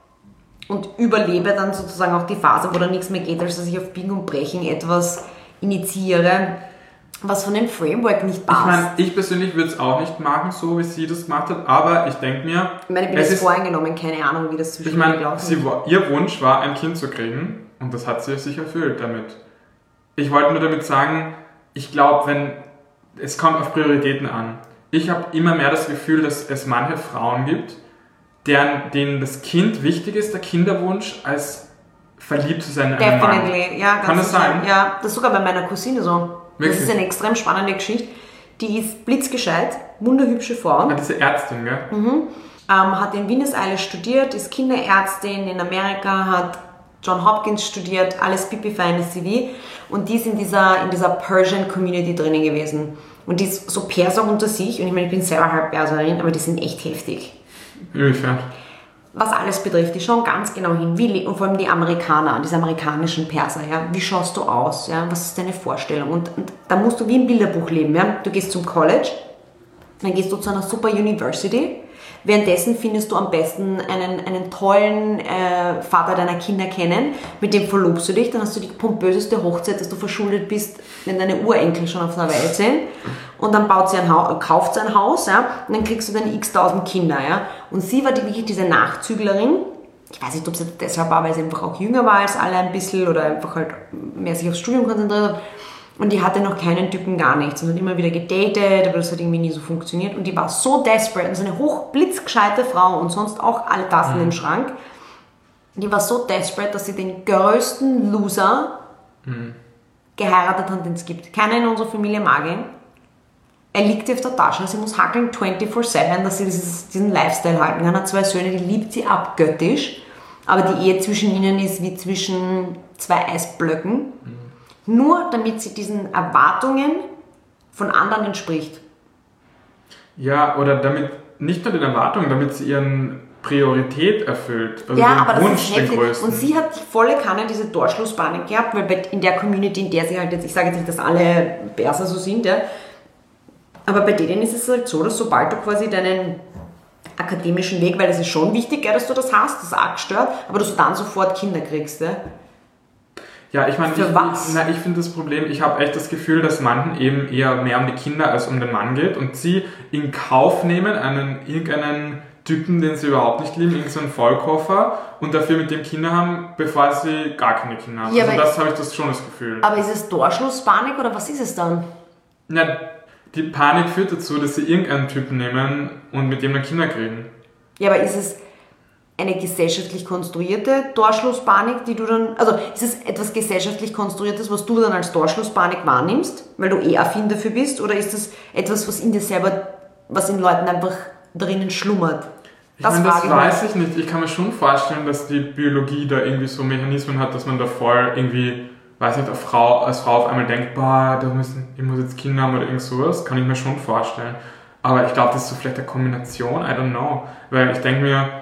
und überlebe dann sozusagen auch die Phase, wo dann nichts mehr geht, als dass ich auf Biegen und Brechen etwas initiiere, was von dem Framework nicht passt. Ich meine, ich persönlich würde es auch nicht machen, so wie sie das gemacht hat, aber ich denke mir... Ich meine, ich bin jetzt voreingenommen, keine Ahnung, wie das zwischen Ich meine, sie war, ihr Wunsch war, ein Kind zu kriegen und das hat sie sich erfüllt damit. Ich wollte nur damit sagen, ich glaube, wenn... Es kommt auf Prioritäten an. Ich habe immer mehr das Gefühl, dass es manche Frauen gibt, deren, denen das Kind wichtig ist, der Kinderwunsch, als verliebt zu sein in einen Mann. Definitely, ja. Ganz Kann das sein? Ja, das ist sogar bei meiner Cousine so. Wirklich? Das ist eine extrem spannende Geschichte. Die ist blitzgescheit, wunderhübsche Frau. Ja, diese Ärztin, gell? Mhm. Ähm, hat in Windeseile studiert, ist Kinderärztin in Amerika, hat John Hopkins studiert, alles pipi feines C V. Und die ist in dieser, in dieser Persian Community drinnen gewesen. Und die ist so Perser unter sich. Und ich meine, ich bin selber halb Perserin, aber die sind echt heftig. Inwiefern? Was alles betrifft, die schauen ganz genau hin, wie, und vor allem die Amerikaner, diese amerikanischen Perser, ja, wie schaust du aus, ja, was ist deine Vorstellung? Und, und da musst du wie im Bilderbuch leben, ja. Du gehst zum College, dann gehst du zu einer super University, währenddessen findest du am besten einen, einen tollen äh, Vater deiner Kinder kennen, mit dem verlobst du dich, dann hast du die pompöseste Hochzeit, dass du verschuldet bist, wenn deine Urenkel schon auf der Welt sind. Und dann baut sie ein Haus, kauft sie ein Haus, ja, und dann kriegst du deine x-tausend Kinder, ja. Und sie war die, wirklich diese Nachzüglerin. Ich weiß nicht, ob sie deshalb war, weil sie einfach auch jünger war als alle ein bisschen oder einfach halt mehr sich aufs Studium konzentriert hat. Und die hatte noch keinen Typen, gar nichts. Und hat immer wieder gedatet, aber das hat irgendwie nie so funktioniert. Und die war so desperate, also eine hochblitzgescheite Frau und sonst auch alle Tassen mhm. im Schrank. Die war so desperate, dass sie den größten Loser mhm. geheiratet hat, den es gibt. Keiner in unserer Familie mag ihn. Er liegt ihr auf der Tasche, sie muss hackeln vierundzwanzig sieben, dass sie dieses, diesen Lifestyle halten kann. Hat zwei Söhne, die liebt sie abgöttisch. Aber die Ehe zwischen ihnen ist wie zwischen zwei Eisblöcken. Mhm. Nur damit sie diesen Erwartungen von anderen entspricht. Ja, oder damit, nicht nur den Erwartungen, damit sie ihren Priorität erfüllt. Also ja, den aber Wunsch, das ist heftig. Den größten. Und sie hat volle Kanne diese Torschlusspanik gehabt, weil in der Community, in der sie halt jetzt, ich sage jetzt nicht, dass alle Perser so sind, ja, aber bei denen ist es halt so, dass sobald du quasi deinen akademischen Weg, weil das ist schon wichtig, ja, dass du das hast, das ist auch gestört, aber dass du dann sofort Kinder kriegst. Ja, ja ich meine, ich, was? ich, ich finde das Problem, ich habe echt das Gefühl, dass manchen eben eher mehr um die Kinder als um den Mann geht und sie in Kauf nehmen, einen irgendeinen Typen, den sie überhaupt nicht lieben, irgendeinen Vollkoffer und dafür mit dem Kinder haben, bevor sie gar keine Kinder haben. Ja, also das habe ich das schon das Gefühl. Aber ist es Torschlusspanik oder was ist es dann? Ja, die Panik führt dazu, dass sie irgendeinen Typen nehmen und mit dem dann Kinder kriegen. Ja, aber ist es eine gesellschaftlich konstruierte Torschlusspanik, die du dann... Also ist es etwas gesellschaftlich Konstruiertes, was du dann als Torschlusspanik wahrnimmst, weil du eh affin dafür bist? Oder ist es etwas, was in dir selber, was in Leuten einfach drinnen schlummert? Das, ich meine, das weiß ich nicht. Ich kann mir schon vorstellen, dass die Biologie da irgendwie so Mechanismen hat, dass man da voll irgendwie... weiß nicht, als Frau, als Frau auf einmal denkt, boah, da müssen, ich muss jetzt Kinder haben oder irgend sowas, kann ich mir schon vorstellen. Aber ich glaube, das ist so vielleicht eine Kombination, I don't know. Weil ich denke mir,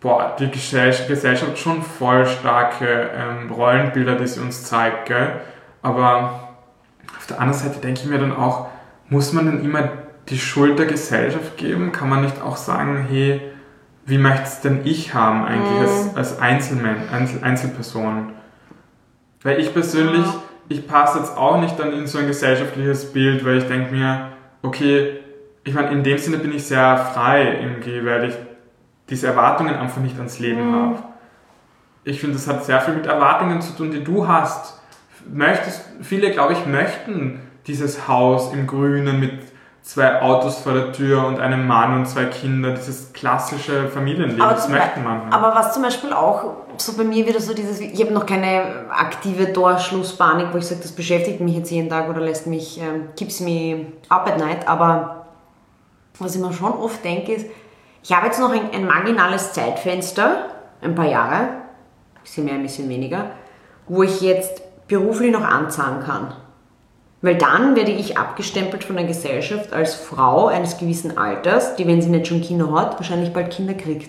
boah, die Gesellschaft schon voll starke ähm, Rollenbilder, die sie uns zeigt, gell? Aber auf der anderen Seite denke ich mir dann auch, muss man denn immer die Schuld der Gesellschaft geben? Kann man nicht auch sagen, hey, wie möchte es denn ich haben eigentlich als, als Einzelmensch, Einzel, Einzelperson? Weil ich persönlich, ja. ich passe jetzt auch nicht dann in so ein gesellschaftliches Bild, weil ich denke mir, okay, ich meine, in dem Sinne bin ich sehr frei irgendwie, weil ich diese Erwartungen einfach nicht ans Leben mhm. habe. Ich finde, das hat sehr viel mit Erwartungen zu tun, die du hast. Möchtest, viele, glaube ich, möchten dieses Haus im Grünen mit zwei Autos vor der Tür und einem Mann und zwei Kinder, dieses klassische Familienleben, aber das möchten manche. Aber was zum Beispiel auch so bei mir wieder so dieses, ich habe noch keine aktive Torschlusspanik, wo ich sage, das beschäftigt mich jetzt jeden Tag oder lässt mich, ähm, keeps me up at night, aber was ich mir schon oft denke ist, ich habe jetzt noch ein, ein marginales Zeitfenster, ein paar Jahre, ein bisschen mehr, ein bisschen weniger, wo ich jetzt beruflich noch anzahlen kann. Weil dann werde ich abgestempelt von der Gesellschaft als Frau eines gewissen Alters, die, wenn sie nicht schon Kinder hat, wahrscheinlich bald Kinder kriegt.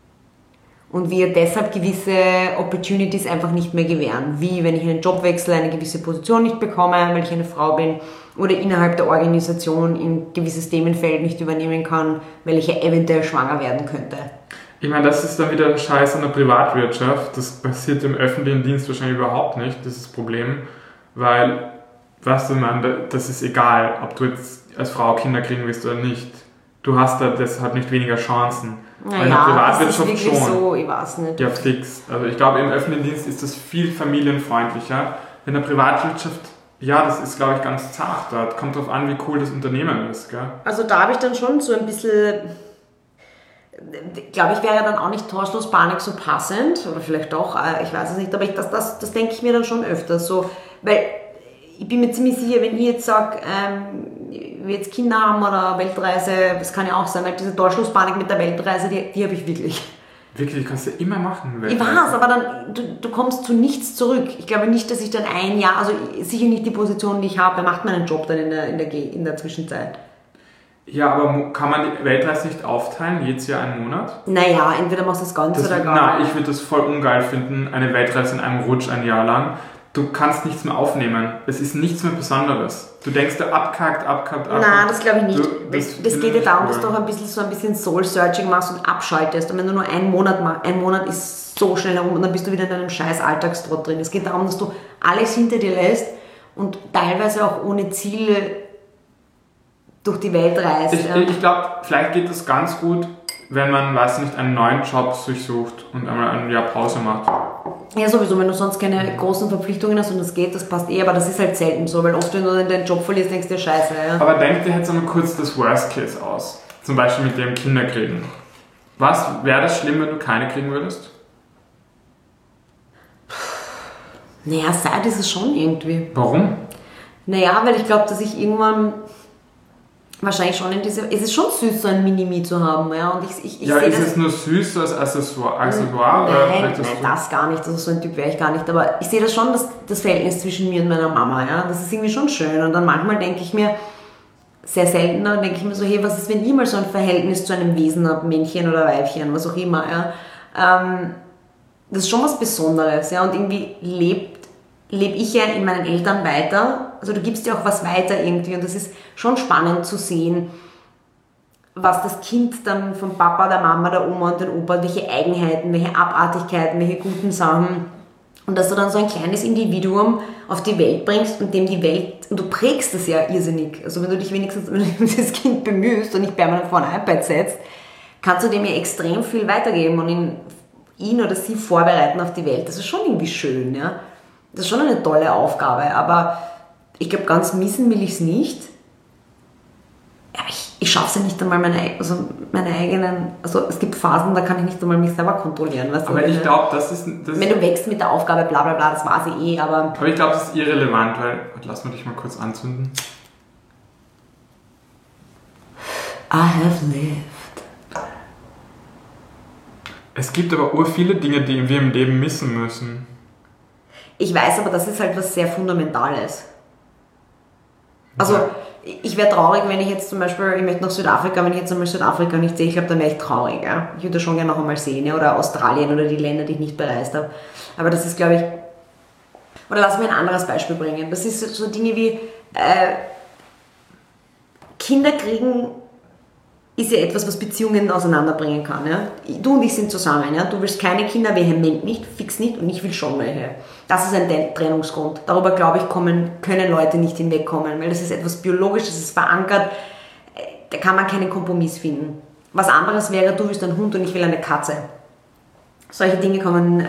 Und wir deshalb gewisse Opportunities einfach nicht mehr gewähren. Wie wenn ich einen Job wechsle, eine gewisse Position nicht bekomme, weil ich eine Frau bin, oder innerhalb der Organisation ein gewisses Themenfeld nicht übernehmen kann, weil ich ja eventuell schwanger werden könnte. Ich meine, das ist dann wieder ein Scheiß an der Privatwirtschaft. Das passiert im öffentlichen Dienst wahrscheinlich überhaupt nicht, das ist das Problem. Weil, weißt du, man, das ist egal, ob du jetzt als Frau Kinder kriegen willst oder nicht. Du hast da deshalb nicht weniger Chancen. Naja, in der Privatwirtschaft das ist wirklich schon. So, ich weiß nicht. Ja, fix. Also ich glaube, im öffentlichen Dienst ist das viel familienfreundlicher. In der Privatwirtschaft, ja, das ist, glaube ich, ganz zart dort. Kommt drauf an, wie cool das Unternehmen ist, gell? Also da habe ich dann schon so ein bisschen, glaube ich, wäre dann auch nicht Torschlusspanik so passend, oder vielleicht doch, ich weiß es nicht, aber ich, das, das, das denke ich mir dann schon öfters so, weil ich bin mir ziemlich sicher, wenn ich jetzt sage, ähm, wir jetzt Kinder haben oder Weltreise, das kann ja auch sein, weil diese Torschlusspanik mit der Weltreise, die, die habe ich wirklich. Wirklich, kannst du immer machen. Ich weiß, aber dann, du, du kommst zu nichts zurück. Ich glaube nicht, dass ich dann ein Jahr, also sicher nicht die Position, die ich habe, macht man einen Job dann in der, in der, in der Zwischenzeit. Ja, aber kann man die Weltreise nicht aufteilen, jedes Jahr einen Monat? Naja, entweder machst du das Ganze das, oder gar nicht. Nein, ich würde das voll ungeil finden, eine Weltreise in einem Rutsch ein Jahr lang. Du kannst nichts mehr aufnehmen. Es ist nichts mehr Besonderes. Du denkst, du abkackt, abkackt, abkackt. Nein, das glaube ich nicht. Du, das das geht ja darum, cool. dass du auch ein bisschen so ein bisschen Soul-Searching machst und abschaltest. Und wenn du nur einen Monat machst, ein Monat ist so schnell herum und dann bist du wieder in deinem scheiß Alltagstrott drin. Es geht darum, dass du alles hinter dir lässt und teilweise auch ohne Ziele durch die Welt reist. Ich, ja. ich glaube, vielleicht geht das ganz gut, wenn man, weiß nicht, einen neuen Job sich sucht und einmal ein Jahr Pause macht. Ja, sowieso, wenn du sonst keine großen Verpflichtungen hast und das geht, das passt eh, aber das ist halt selten so, weil oft, wenn du deinen Job verlierst, denkst du dir scheiße. Ja. Aber denk dir jetzt einmal kurz das Worst Case aus. Zum Beispiel mit dem Kinder kriegen. Was wäre das schlimm, wenn du keine kriegen würdest? Naja, sad ist es schon irgendwie. Warum? Naja, weil ich glaube, dass ich irgendwann wahrscheinlich schon in diese... Es ist schon süß, so ein Mini-Me zu haben, ja. Und ich, ich, ich ja, ist das, es nur süß als Accessoire? Accessoire nein, das, nein, das gar nicht. Also so ein Typ wäre ich gar nicht. Aber ich sehe das schon, das, das Verhältnis zwischen mir und meiner Mama, ja. Das ist irgendwie schon schön. Und dann manchmal denke ich mir, sehr selten, dann denke ich mir so, hey, was ist, wenn ich mal so ein Verhältnis zu einem Wesen habe, Männchen oder Weibchen, was auch immer, ja. Ähm, das ist schon was Besonderes, ja. Und irgendwie lebt lebe ich ja in meinen Eltern weiter, also du gibst ja auch was weiter irgendwie und das ist schon spannend zu sehen, was das Kind dann vom Papa, der Mama, der Oma und den Opa, welche Eigenheiten, welche Abartigkeiten, welche guten Sachen und dass du dann so ein kleines Individuum auf die Welt bringst und dem die Welt, und du prägst das ja irrsinnig, also wenn du dich wenigstens um das Kind bemühst und nicht permanent vor ein iPad setzt, kannst du dem ja extrem viel weitergeben und ihn, ihn oder sie vorbereiten auf die Welt, das ist schon irgendwie schön, ja. Das ist schon eine tolle Aufgabe, aber ich glaube, ganz missen will ich es nicht. Ja, ich ich schaffe es ja nicht einmal, meine, also meine eigenen, also es gibt Phasen, da kann ich nicht einmal mich selber kontrollieren. Weißt aber du, ich glaube, das ist... Das wenn du wächst mit der Aufgabe, bla bla bla, das war sie eh, aber... Aber ich glaube, das ist irrelevant, weil... Lass mal dich mal kurz anzünden. I have lived. Es gibt aber ur viele Dinge, die wir im Leben missen müssen. Ich weiß aber, das ist halt was sehr Fundamentales. Also Ja. ich wäre traurig, wenn ich jetzt zum Beispiel, ich möchte nach Südafrika, wenn ich jetzt einmal Südafrika nicht sehe, ich glaube, dann wäre ich traurig. Ja? Ich würde das schon gerne noch einmal sehen, ja? Oder Australien oder die Länder, die ich nicht bereist habe. Aber das ist, glaube ich, oder lass mir ein anderes Beispiel bringen. Das ist so Dinge wie, äh, Kinder kriegen ist ja etwas, was Beziehungen auseinanderbringen kann. Ja? Du und ich sind zusammen. Ja? Du willst keine Kinder, vehement nicht, fix nicht und ich will schon welche. Das ist ein Trennungsgrund. Darüber, glaube ich, kommen, können Leute nicht hinwegkommen, weil das ist etwas Biologisches, das ist verankert. Da kann man keinen Kompromiss finden. Was anderes wäre, du willst einen Hund und ich will eine Katze. Solche Dinge kann man,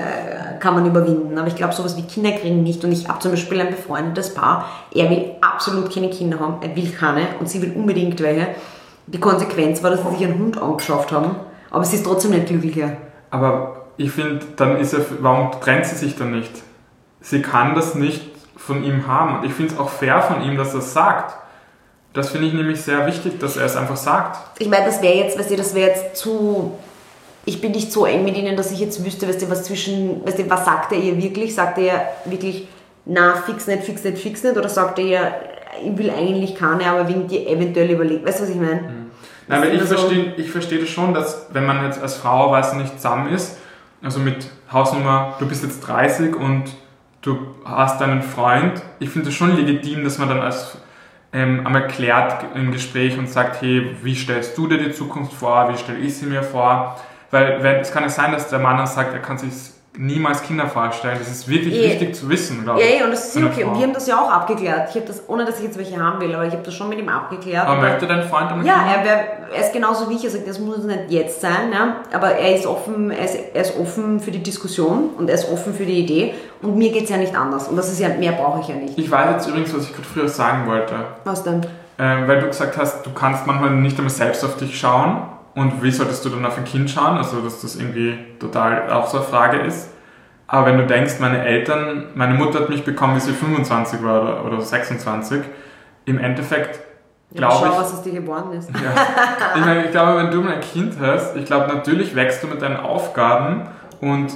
äh, kann man überwinden. Aber ich glaube, sowas wie Kinder kriegen nicht. Und ich habe zum Beispiel ein befreundetes Paar, er will absolut keine Kinder haben, er will keine und sie will unbedingt welche. Die Konsequenz war, dass sie sich einen Hund angeschafft haben, aber sie ist trotzdem nicht glücklicher. Aber ich finde, dann ist er, warum trennt sie sich dann nicht? Sie kann das nicht von ihm haben. Und ich finde es auch fair von ihm, dass er es sagt. Das finde ich nämlich sehr wichtig, dass er es einfach sagt. Ich meine, das wäre jetzt, weißt du, das wäre jetzt zu... Ich bin nicht so eng mit ihnen, dass ich jetzt wüsste, weißt du, was zwischen... Weißt du, was sagt er ihr wirklich? Sagt er wirklich, na, fix nicht, fix nicht, fix nicht? Oder sagt er ihr, ich will eigentlich keine, aber wegen dir eventuell überlegt? Weißt du, was ich meine? Mhm. Nein, weil ich so verstehe ich versteh das schon, dass wenn man jetzt als Frau, weiß nicht, zusammen ist, also mit Hausnummer, du bist jetzt dreißig und du hast einen Freund, ich finde es schon legitim, dass man dann als ähm, einmal klärt im Gespräch und sagt, hey, wie stellst du dir die Zukunft vor, wie stelle ich sie mir vor? Weil wenn, es kann ja sein, dass der Mann dann sagt, er kann sich niemals Kinder vorstellen. Das ist wirklich e. wichtig zu wissen, glaube ich. Ja, und das ist okay. Und wir haben das ja auch abgeklärt. Ich habe das, ohne dass ich jetzt welche haben will, aber ich habe das schon mit ihm abgeklärt. Aber möchte dein Freund damit? Ja, er, wär, er ist genauso wie ich. Also das muss nicht jetzt sein, ja? Aber er ist offen. Er ist, er ist offen für die Diskussion und er ist offen für die Idee. Und mir geht es ja nicht anders. Und das ist ja mehr brauche ich ja nicht. Ich weiß jetzt übrigens, was ich gerade früher sagen wollte. Was denn? Ähm, weil du gesagt hast, du kannst manchmal nicht einmal selbst auf dich schauen. Und wie solltest du dann auf ein Kind schauen? Also, dass das irgendwie total auch so eine Frage ist. Aber wenn du denkst, meine Eltern, meine Mutter hat mich bekommen, wie sie fünfundzwanzig war oder, oder sechsundzwanzig, im Endeffekt glaube ja, schau, ich... was aus dir geworden ist. Ja, ich, meine, ich glaube, wenn du mal ein Kind hast, ich glaube, natürlich wächst du mit deinen Aufgaben und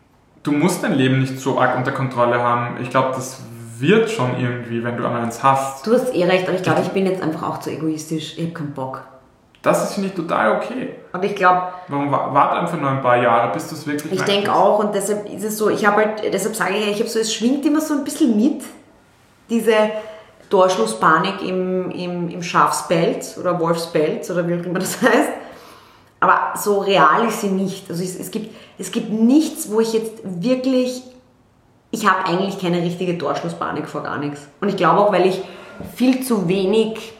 du musst dein Leben nicht so arg unter Kontrolle haben. Ich glaube, das wird schon irgendwie, wenn du einmal eins hast. Du hast eh recht, aber ich glaube, ich bin jetzt einfach auch zu egoistisch. Ich habe keinen Bock. Das ist, finde ich, total okay. Und ich glaube... Warum warte einfach nur ein paar Jahre, bis du es wirklich Ich denke auch, und deshalb ist es so, ich habe halt, deshalb sage ich, ich habe so, es schwingt immer so ein bisschen mit, diese Torschlusspanik im, im, im Schafspelz oder Wolfspelz oder wie auch immer das heißt. Aber so real ist sie nicht. Also es, es, gibt, es gibt nichts, wo ich jetzt wirklich, ich habe eigentlich keine richtige Torschlusspanik vor gar nichts. Und ich glaube auch, weil ich viel zu wenig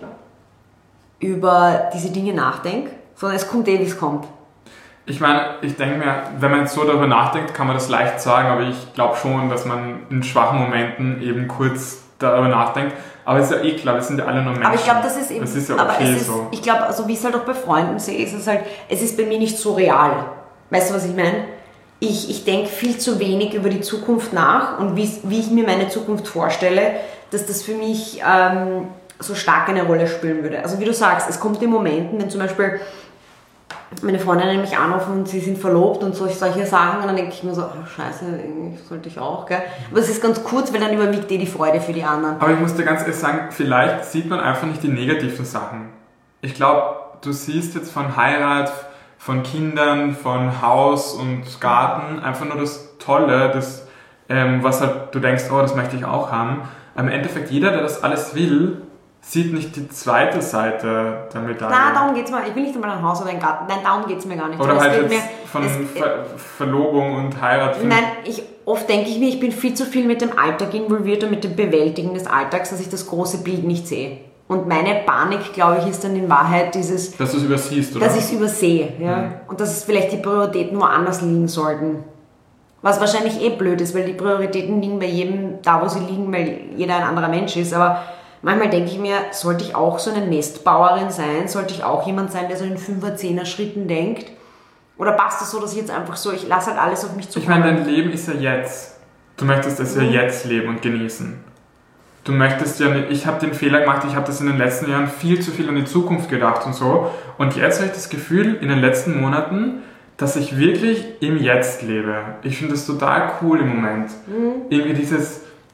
über diese Dinge nachdenke, sondern es kommt eh, wie es kommt. Ich meine, ich denke mir, wenn man jetzt so darüber nachdenkt, kann man das leicht sagen, aber ich glaube schon, dass man in schwachen Momenten eben kurz darüber nachdenkt. Aber es ist ja eh klar, wir sind ja alle nur Menschen. Aber ich glaube, das ist eben, das ist ja aber okay es ist, so. Ich glaube, also wie ich es halt auch bei Freunden sehe, ist es halt, es ist bei mir nicht so real. Weißt du, was ich meine? Ich, ich denke viel zu wenig über die Zukunft nach und wie, wie ich mir meine Zukunft vorstelle, dass das für mich ähm, so stark eine Rolle spielen würde. Also wie du sagst, es kommt in Momenten, wenn zum Beispiel meine Freundinnen mich anrufen und sie sind verlobt und solche, solche Sachen und dann denke ich mir so, oh, scheiße, irgendwie sollte ich auch, gell? Aber es ist ganz kurz, weil dann überwiegt eh die Freude für die anderen. Aber ich muss dir ganz ehrlich sagen, vielleicht sieht man einfach nicht die negativen Sachen. Ich glaube, du siehst jetzt von Heirat, von Kindern, von Haus und Garten einfach nur das Tolle, das, ähm, was halt du denkst, oh, das möchte ich auch haben. Aber im Endeffekt, jeder, der das alles will, sieht nicht die zweite Seite der Medaille. Nein, darum geht es mir. Ich will nicht einmal ein Haus oder einen Garten. Nein, darum geht es mir gar nicht. Oder es halt geht jetzt mir, von es, Ver Verlobung und Heirat. Nein, ich, oft denke ich mir, ich bin viel zu viel mit dem Alltag involviert und mit dem Bewältigen des Alltags, dass ich das große Bild nicht sehe. Und meine Panik, glaube ich, ist dann in Wahrheit dieses... Dass du es übersiehst, oder? Dass ich es übersehe, ja. Mhm. Und dass es vielleicht die Prioritäten woanders liegen sollten. Was wahrscheinlich eh blöd ist, weil die Prioritäten liegen bei jedem da, wo sie liegen, weil jeder ein anderer Mensch ist. Aber manchmal denke ich mir, sollte ich auch so eine Nestbauerin sein? Sollte ich auch jemand sein, der so in fünfer, zehner Schritten denkt? Oder passt es so, dass ich jetzt einfach so, ich lasse halt alles auf mich zukommen? Ich meine, dein Leben ist ja jetzt. Du möchtest es ja jetzt leben und genießen. Du möchtest ja nicht, ich habe den Fehler gemacht, ich habe das in den letzten Jahren viel zu viel an die Zukunft gedacht und so. Und jetzt habe ich das Gefühl, in den letzten Monaten, dass ich wirklich im Jetzt lebe. Ich finde das total cool im Moment. Mhm. Irgendwie dieses...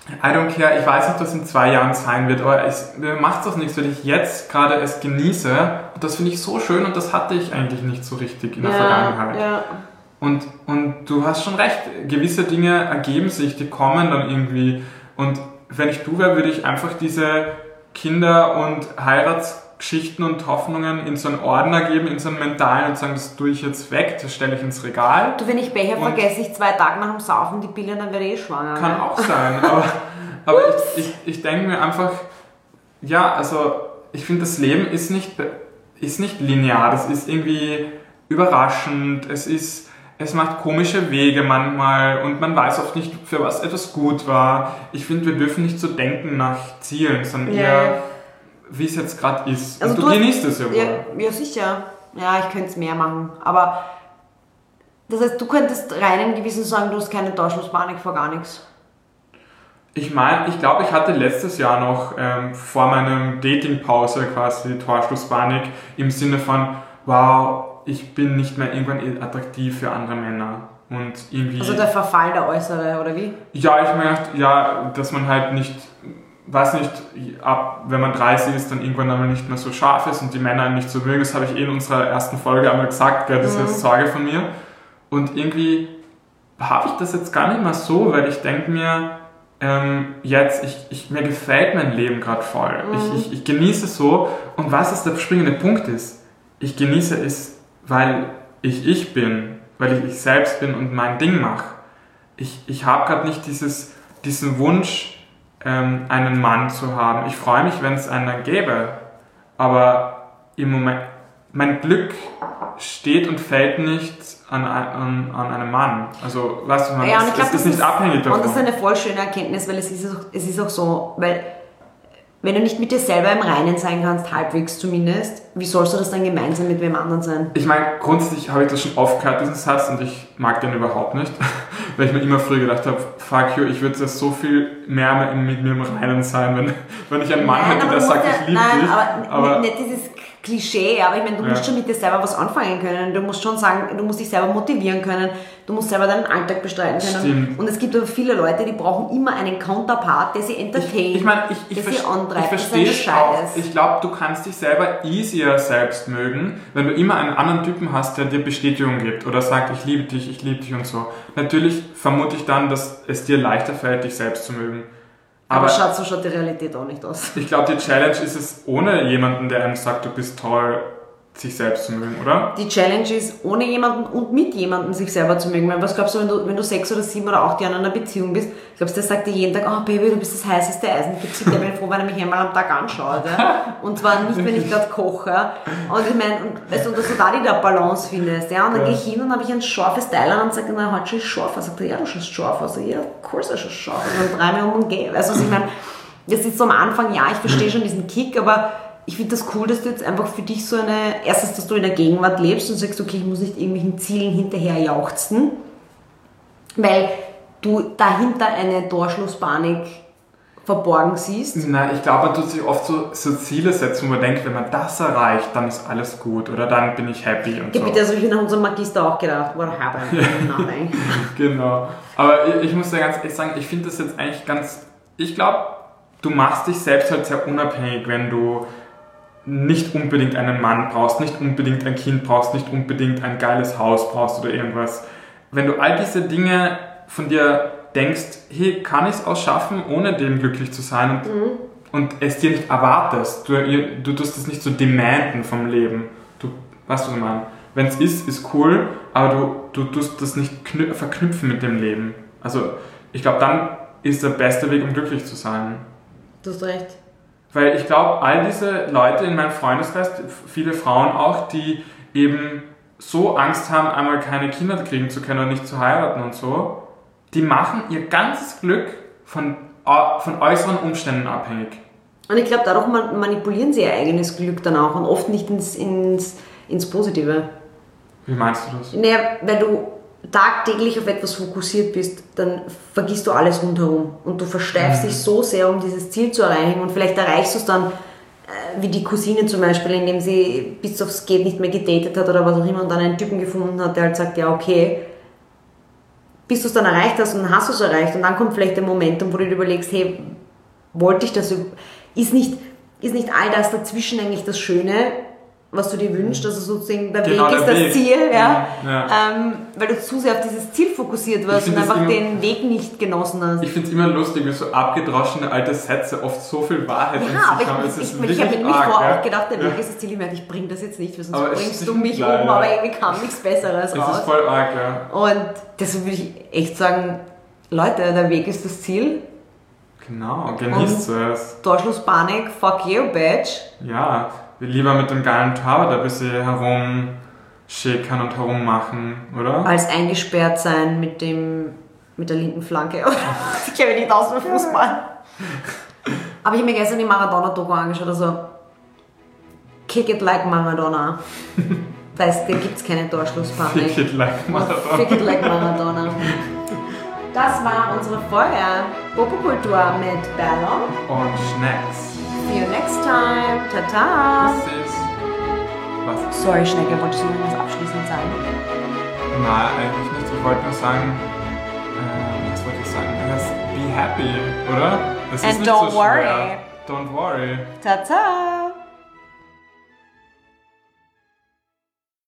I don't care, ich weiß nicht, was in zwei Jahren sein wird, aber es, mir macht es auch nichts, weil ich jetzt gerade es genieße und das finde ich so schön und das hatte ich eigentlich nicht so richtig in der ja, Vergangenheit. Ja. Und, und du hast schon recht, gewisse Dinge ergeben sich, die kommen dann irgendwie und wenn ich du wäre, würde ich einfach diese Kinder- und Heiratsgeschichten und Hoffnungen in so einen Ordner geben, in so einen mentalen und sagen, das tue ich jetzt weg, das stelle ich ins Regal. Du, wenn ich Becher und vergesse, ich zwei Tage nach dem Saufen die Pille, dann werde ich eh schwanger. Kann ne? auch sein, aber, aber ich, ich, ich denke mir einfach, ja, also ich finde, das Leben ist nicht, ist nicht linear, das ist irgendwie überraschend, es ist, es macht komische Wege manchmal und man weiß oft nicht, für was etwas gut war. Ich finde, wir dürfen nicht so denken nach Zielen, sondern Ja. eher, wie es jetzt gerade ist. Also und du, du hast- genießt es ja wohl. Ja, ja, sicher. Ja, ich könnte es mehr machen. Aber das heißt, du könntest rein im Gewissen sagen, du hast keine Torschlusspanik vor gar nichts. Ich meine, ich glaube, ich hatte letztes Jahr noch ähm, vor meinem Datingpause quasi Torschlusspanik im Sinne von, wow, ich bin nicht mehr irgendwann attraktiv für andere Männer. Und irgendwie... Also der Verfall der Äußere, oder wie? Ja, ich meine, ja, dass man halt nicht, weiß nicht, ab, wenn man dreißig ist, dann irgendwann einmal nicht mehr so scharf ist und die Männer nicht so mögen. Das habe ich eh in unserer ersten Folge einmal gesagt, gell, das ist jetzt Sorge von mir. Und irgendwie habe ich das jetzt gar nicht mehr so, weil ich denke mir, ähm, jetzt, ich, ich, mir gefällt mein Leben gerade voll. Mhm. Ich, ich, ich genieße es so. Und was ist der springende Punkt ist? Ich genieße es, weil ich ich bin, weil ich ich selbst bin und mein Ding mache. Ich, ich habe gerade nicht dieses, diesen Wunsch, ähm, einen Mann zu haben. Ich freue mich, wenn es einen gäbe, aber im Moment, mein Glück steht und fällt nicht an, an, an einem Mann. Also, weißt du, man, Ja, und es, ich glaub, es das ist nicht ist- abhängig davon. Und das ist eine voll schöne Erkenntnis, weil es ist auch, es ist auch so, weil wenn du nicht mit dir selber im Reinen sein kannst, halbwegs zumindest, wie sollst du das dann gemeinsam mit wem anderen sein? Ich meine, grundsätzlich habe ich das schon oft gehört, diesen Satz, und ich mag den überhaupt nicht, weil ich mir immer früher gedacht habe, fuck you, ich würde das so viel mehr mit mir im Reinen sein, wenn, wenn ich einen Mann Nein, hätte, aber der du sagt, musst ich ja- liebe nein, dich. aber, aber nicht dieses Klischee, aber ich meine, du Ja. musst schon mit dir selber was anfangen können. Du musst schon sagen, du musst dich selber motivieren können. Du musst selber deinen Alltag bestreiten können. Stimmt. Und es gibt aber viele Leute, die brauchen immer einen Counterpart, der sie entertaint, Ich meine, ich, ich, der sie ver- antreibt. ich Das ist verstehe ein es auch. Scheiß. Ich glaube, du kannst dich selber easier selbst mögen, wenn du immer einen anderen Typen hast, der dir Bestätigung gibt oder sagt, ich liebe dich, ich liebe dich und so. Natürlich vermute ich dann, dass es dir leichter fällt, dich selbst zu mögen. Aber, Aber schaut, so schaut die Realität auch nicht aus. ich glaube, die Challenge ist es, ohne jemanden, der einem sagt, du bist toll, sich selbst zu mögen, oder? Die Challenge ist, ohne jemanden und mit jemandem sich selber zu mögen. Weil was glaubst du, wenn du, wenn du sechs oder sieben oder acht Jahre in einer Beziehung bist, glaubst du, der sagt dir jeden Tag, oh Baby, du bist das heißeste Eisen. Gibt's der bin froh, wenn er mich einmal am Tag anschaut. Ja? Und zwar nicht, wenn ich gerade koche. Ja? Und ich meine, und, weißt du, und dass du da die der Balance findest. Ja? Und dann Ja. gehe ich hin und habe ich ein scharfes Teil an und sage, na, heute schon scharf. Er sagt, ja, du schaust scharf aus. Ja, of course, er schaut scharf. Und dann drehe ich mich um und gehe. Weißt du, was ich meine? Das ist so am Anfang, ja, ich verstehe schon diesen Kick, aber ich finde das cool, dass du jetzt einfach für dich so eine, erstens, dass du in der Gegenwart lebst und sagst, okay, ich muss nicht irgendwelchen Zielen hinterher jauchzen, weil du dahinter eine Torschlusspanik verborgen siehst. Nein, ich glaube, man tut sich oft so, so Ziele setzen, wo man denkt, wenn man das erreicht, dann ist alles gut oder dann bin ich happy und Ja, so. bitte, also ich habe nach unserem Magister auch gedacht, what happened? Nothing. Genau. Aber ich, ich muss dir ganz ehrlich sagen, ich finde das jetzt eigentlich ganz... Ich glaube, du machst dich selbst halt sehr unabhängig, wenn du nicht unbedingt einen Mann brauchst, nicht unbedingt ein Kind brauchst, nicht unbedingt ein geiles Haus brauchst oder irgendwas. Wenn du all diese Dinge von dir denkst, hey, kann ich es auch schaffen, ohne dem glücklich zu sein und, Mhm. und es dir nicht erwartest, du, ihr- du tust es nicht so demanden vom Leben. Du, weißt du, was ich meine? Wenn es ist, ist cool, aber du, du tust das nicht knü- verknüpfen mit dem Leben. Also ich glaube, dann ist der beste Weg, um glücklich zu sein. Du hast recht. Weil ich glaube, all diese Leute in meinem Freundeskreis, viele Frauen auch, die eben so Angst haben, einmal keine Kinder kriegen zu können und nicht zu heiraten und so, die machen ihr ganzes Glück von, au- von äußeren Umständen abhängig. Und ich glaube, dadurch man- manipulieren sie ihr eigenes Glück dann auch und oft nicht ins, ins, ins Positive. Wie meinst du das? Naja, wenn du tagtäglich auf etwas fokussiert bist, dann vergisst du alles rundherum und du versteifst dich so sehr, um dieses Ziel zu erreichen und vielleicht erreichst du es dann, äh, wie die Cousine zum Beispiel, indem sie bis aufs Geht nicht mehr gedatet hat oder was auch immer und dann einen Typen gefunden hat, der halt sagt, ja okay, bis du es dann erreicht hast und dann hast du es erreicht und dann kommt vielleicht der Momentum, wo du dir überlegst, hey, wollte ich das, ist nicht, ist nicht all das dazwischen eigentlich das Schöne, was du dir wünschst, also sozusagen der Genau, Weg ist der das Weg. Ziel, ja, Ja. Ähm, weil du zu sehr auf dieses Ziel fokussiert warst und find das einfach immer- den Weg nicht genossen hast. Ich finde es immer lustig, wie so abgedroschene alte Sätze oft so viel Wahrheit in Ja, sich aber haben. ich, Es ist ich, ich, ich habe wirklich nämlich arg, vorher ja. auch gedacht, der Weg Ja. ist das Ziel. Ich merke, ich bringe das jetzt nicht, weil sonst Aber es bringst ist du mich leider. um, aber irgendwie kam nichts Besseres Es raus. ist voll arg, ja. Und deshalb würde ich echt sagen, Leute, der Weg ist das Ziel. Genau, genießt es. Torschlusspanik, fuck you, bitch. Ja, wir lieber mit dem geilen Torwart ein bisschen herumschickern und herummachen, oder? Als eingesperrt sein mit dem mit der linken Flanke. Ich kenne mich nicht aus mit Fußball. Aber ich habe mir gestern die Maradona-Doku angeschaut, also Kick it like Maradona. Da gibt es keine Torschlusspanik. Fick it like Maradona. Fick it like Maradona. Das war unsere Folge Popokultur mit Berlo. Und Schnecks. See you next time. Tata. Bussis. Was? Sorry, Schnecke, wolltest du noch was abschließend sagen? Nein, eigentlich nicht. Ich wollte nur sagen, äh, was wollte ich sagen? Das be happy, oder? Das ist And nicht don't so worry. schwer. Don't worry. Tata.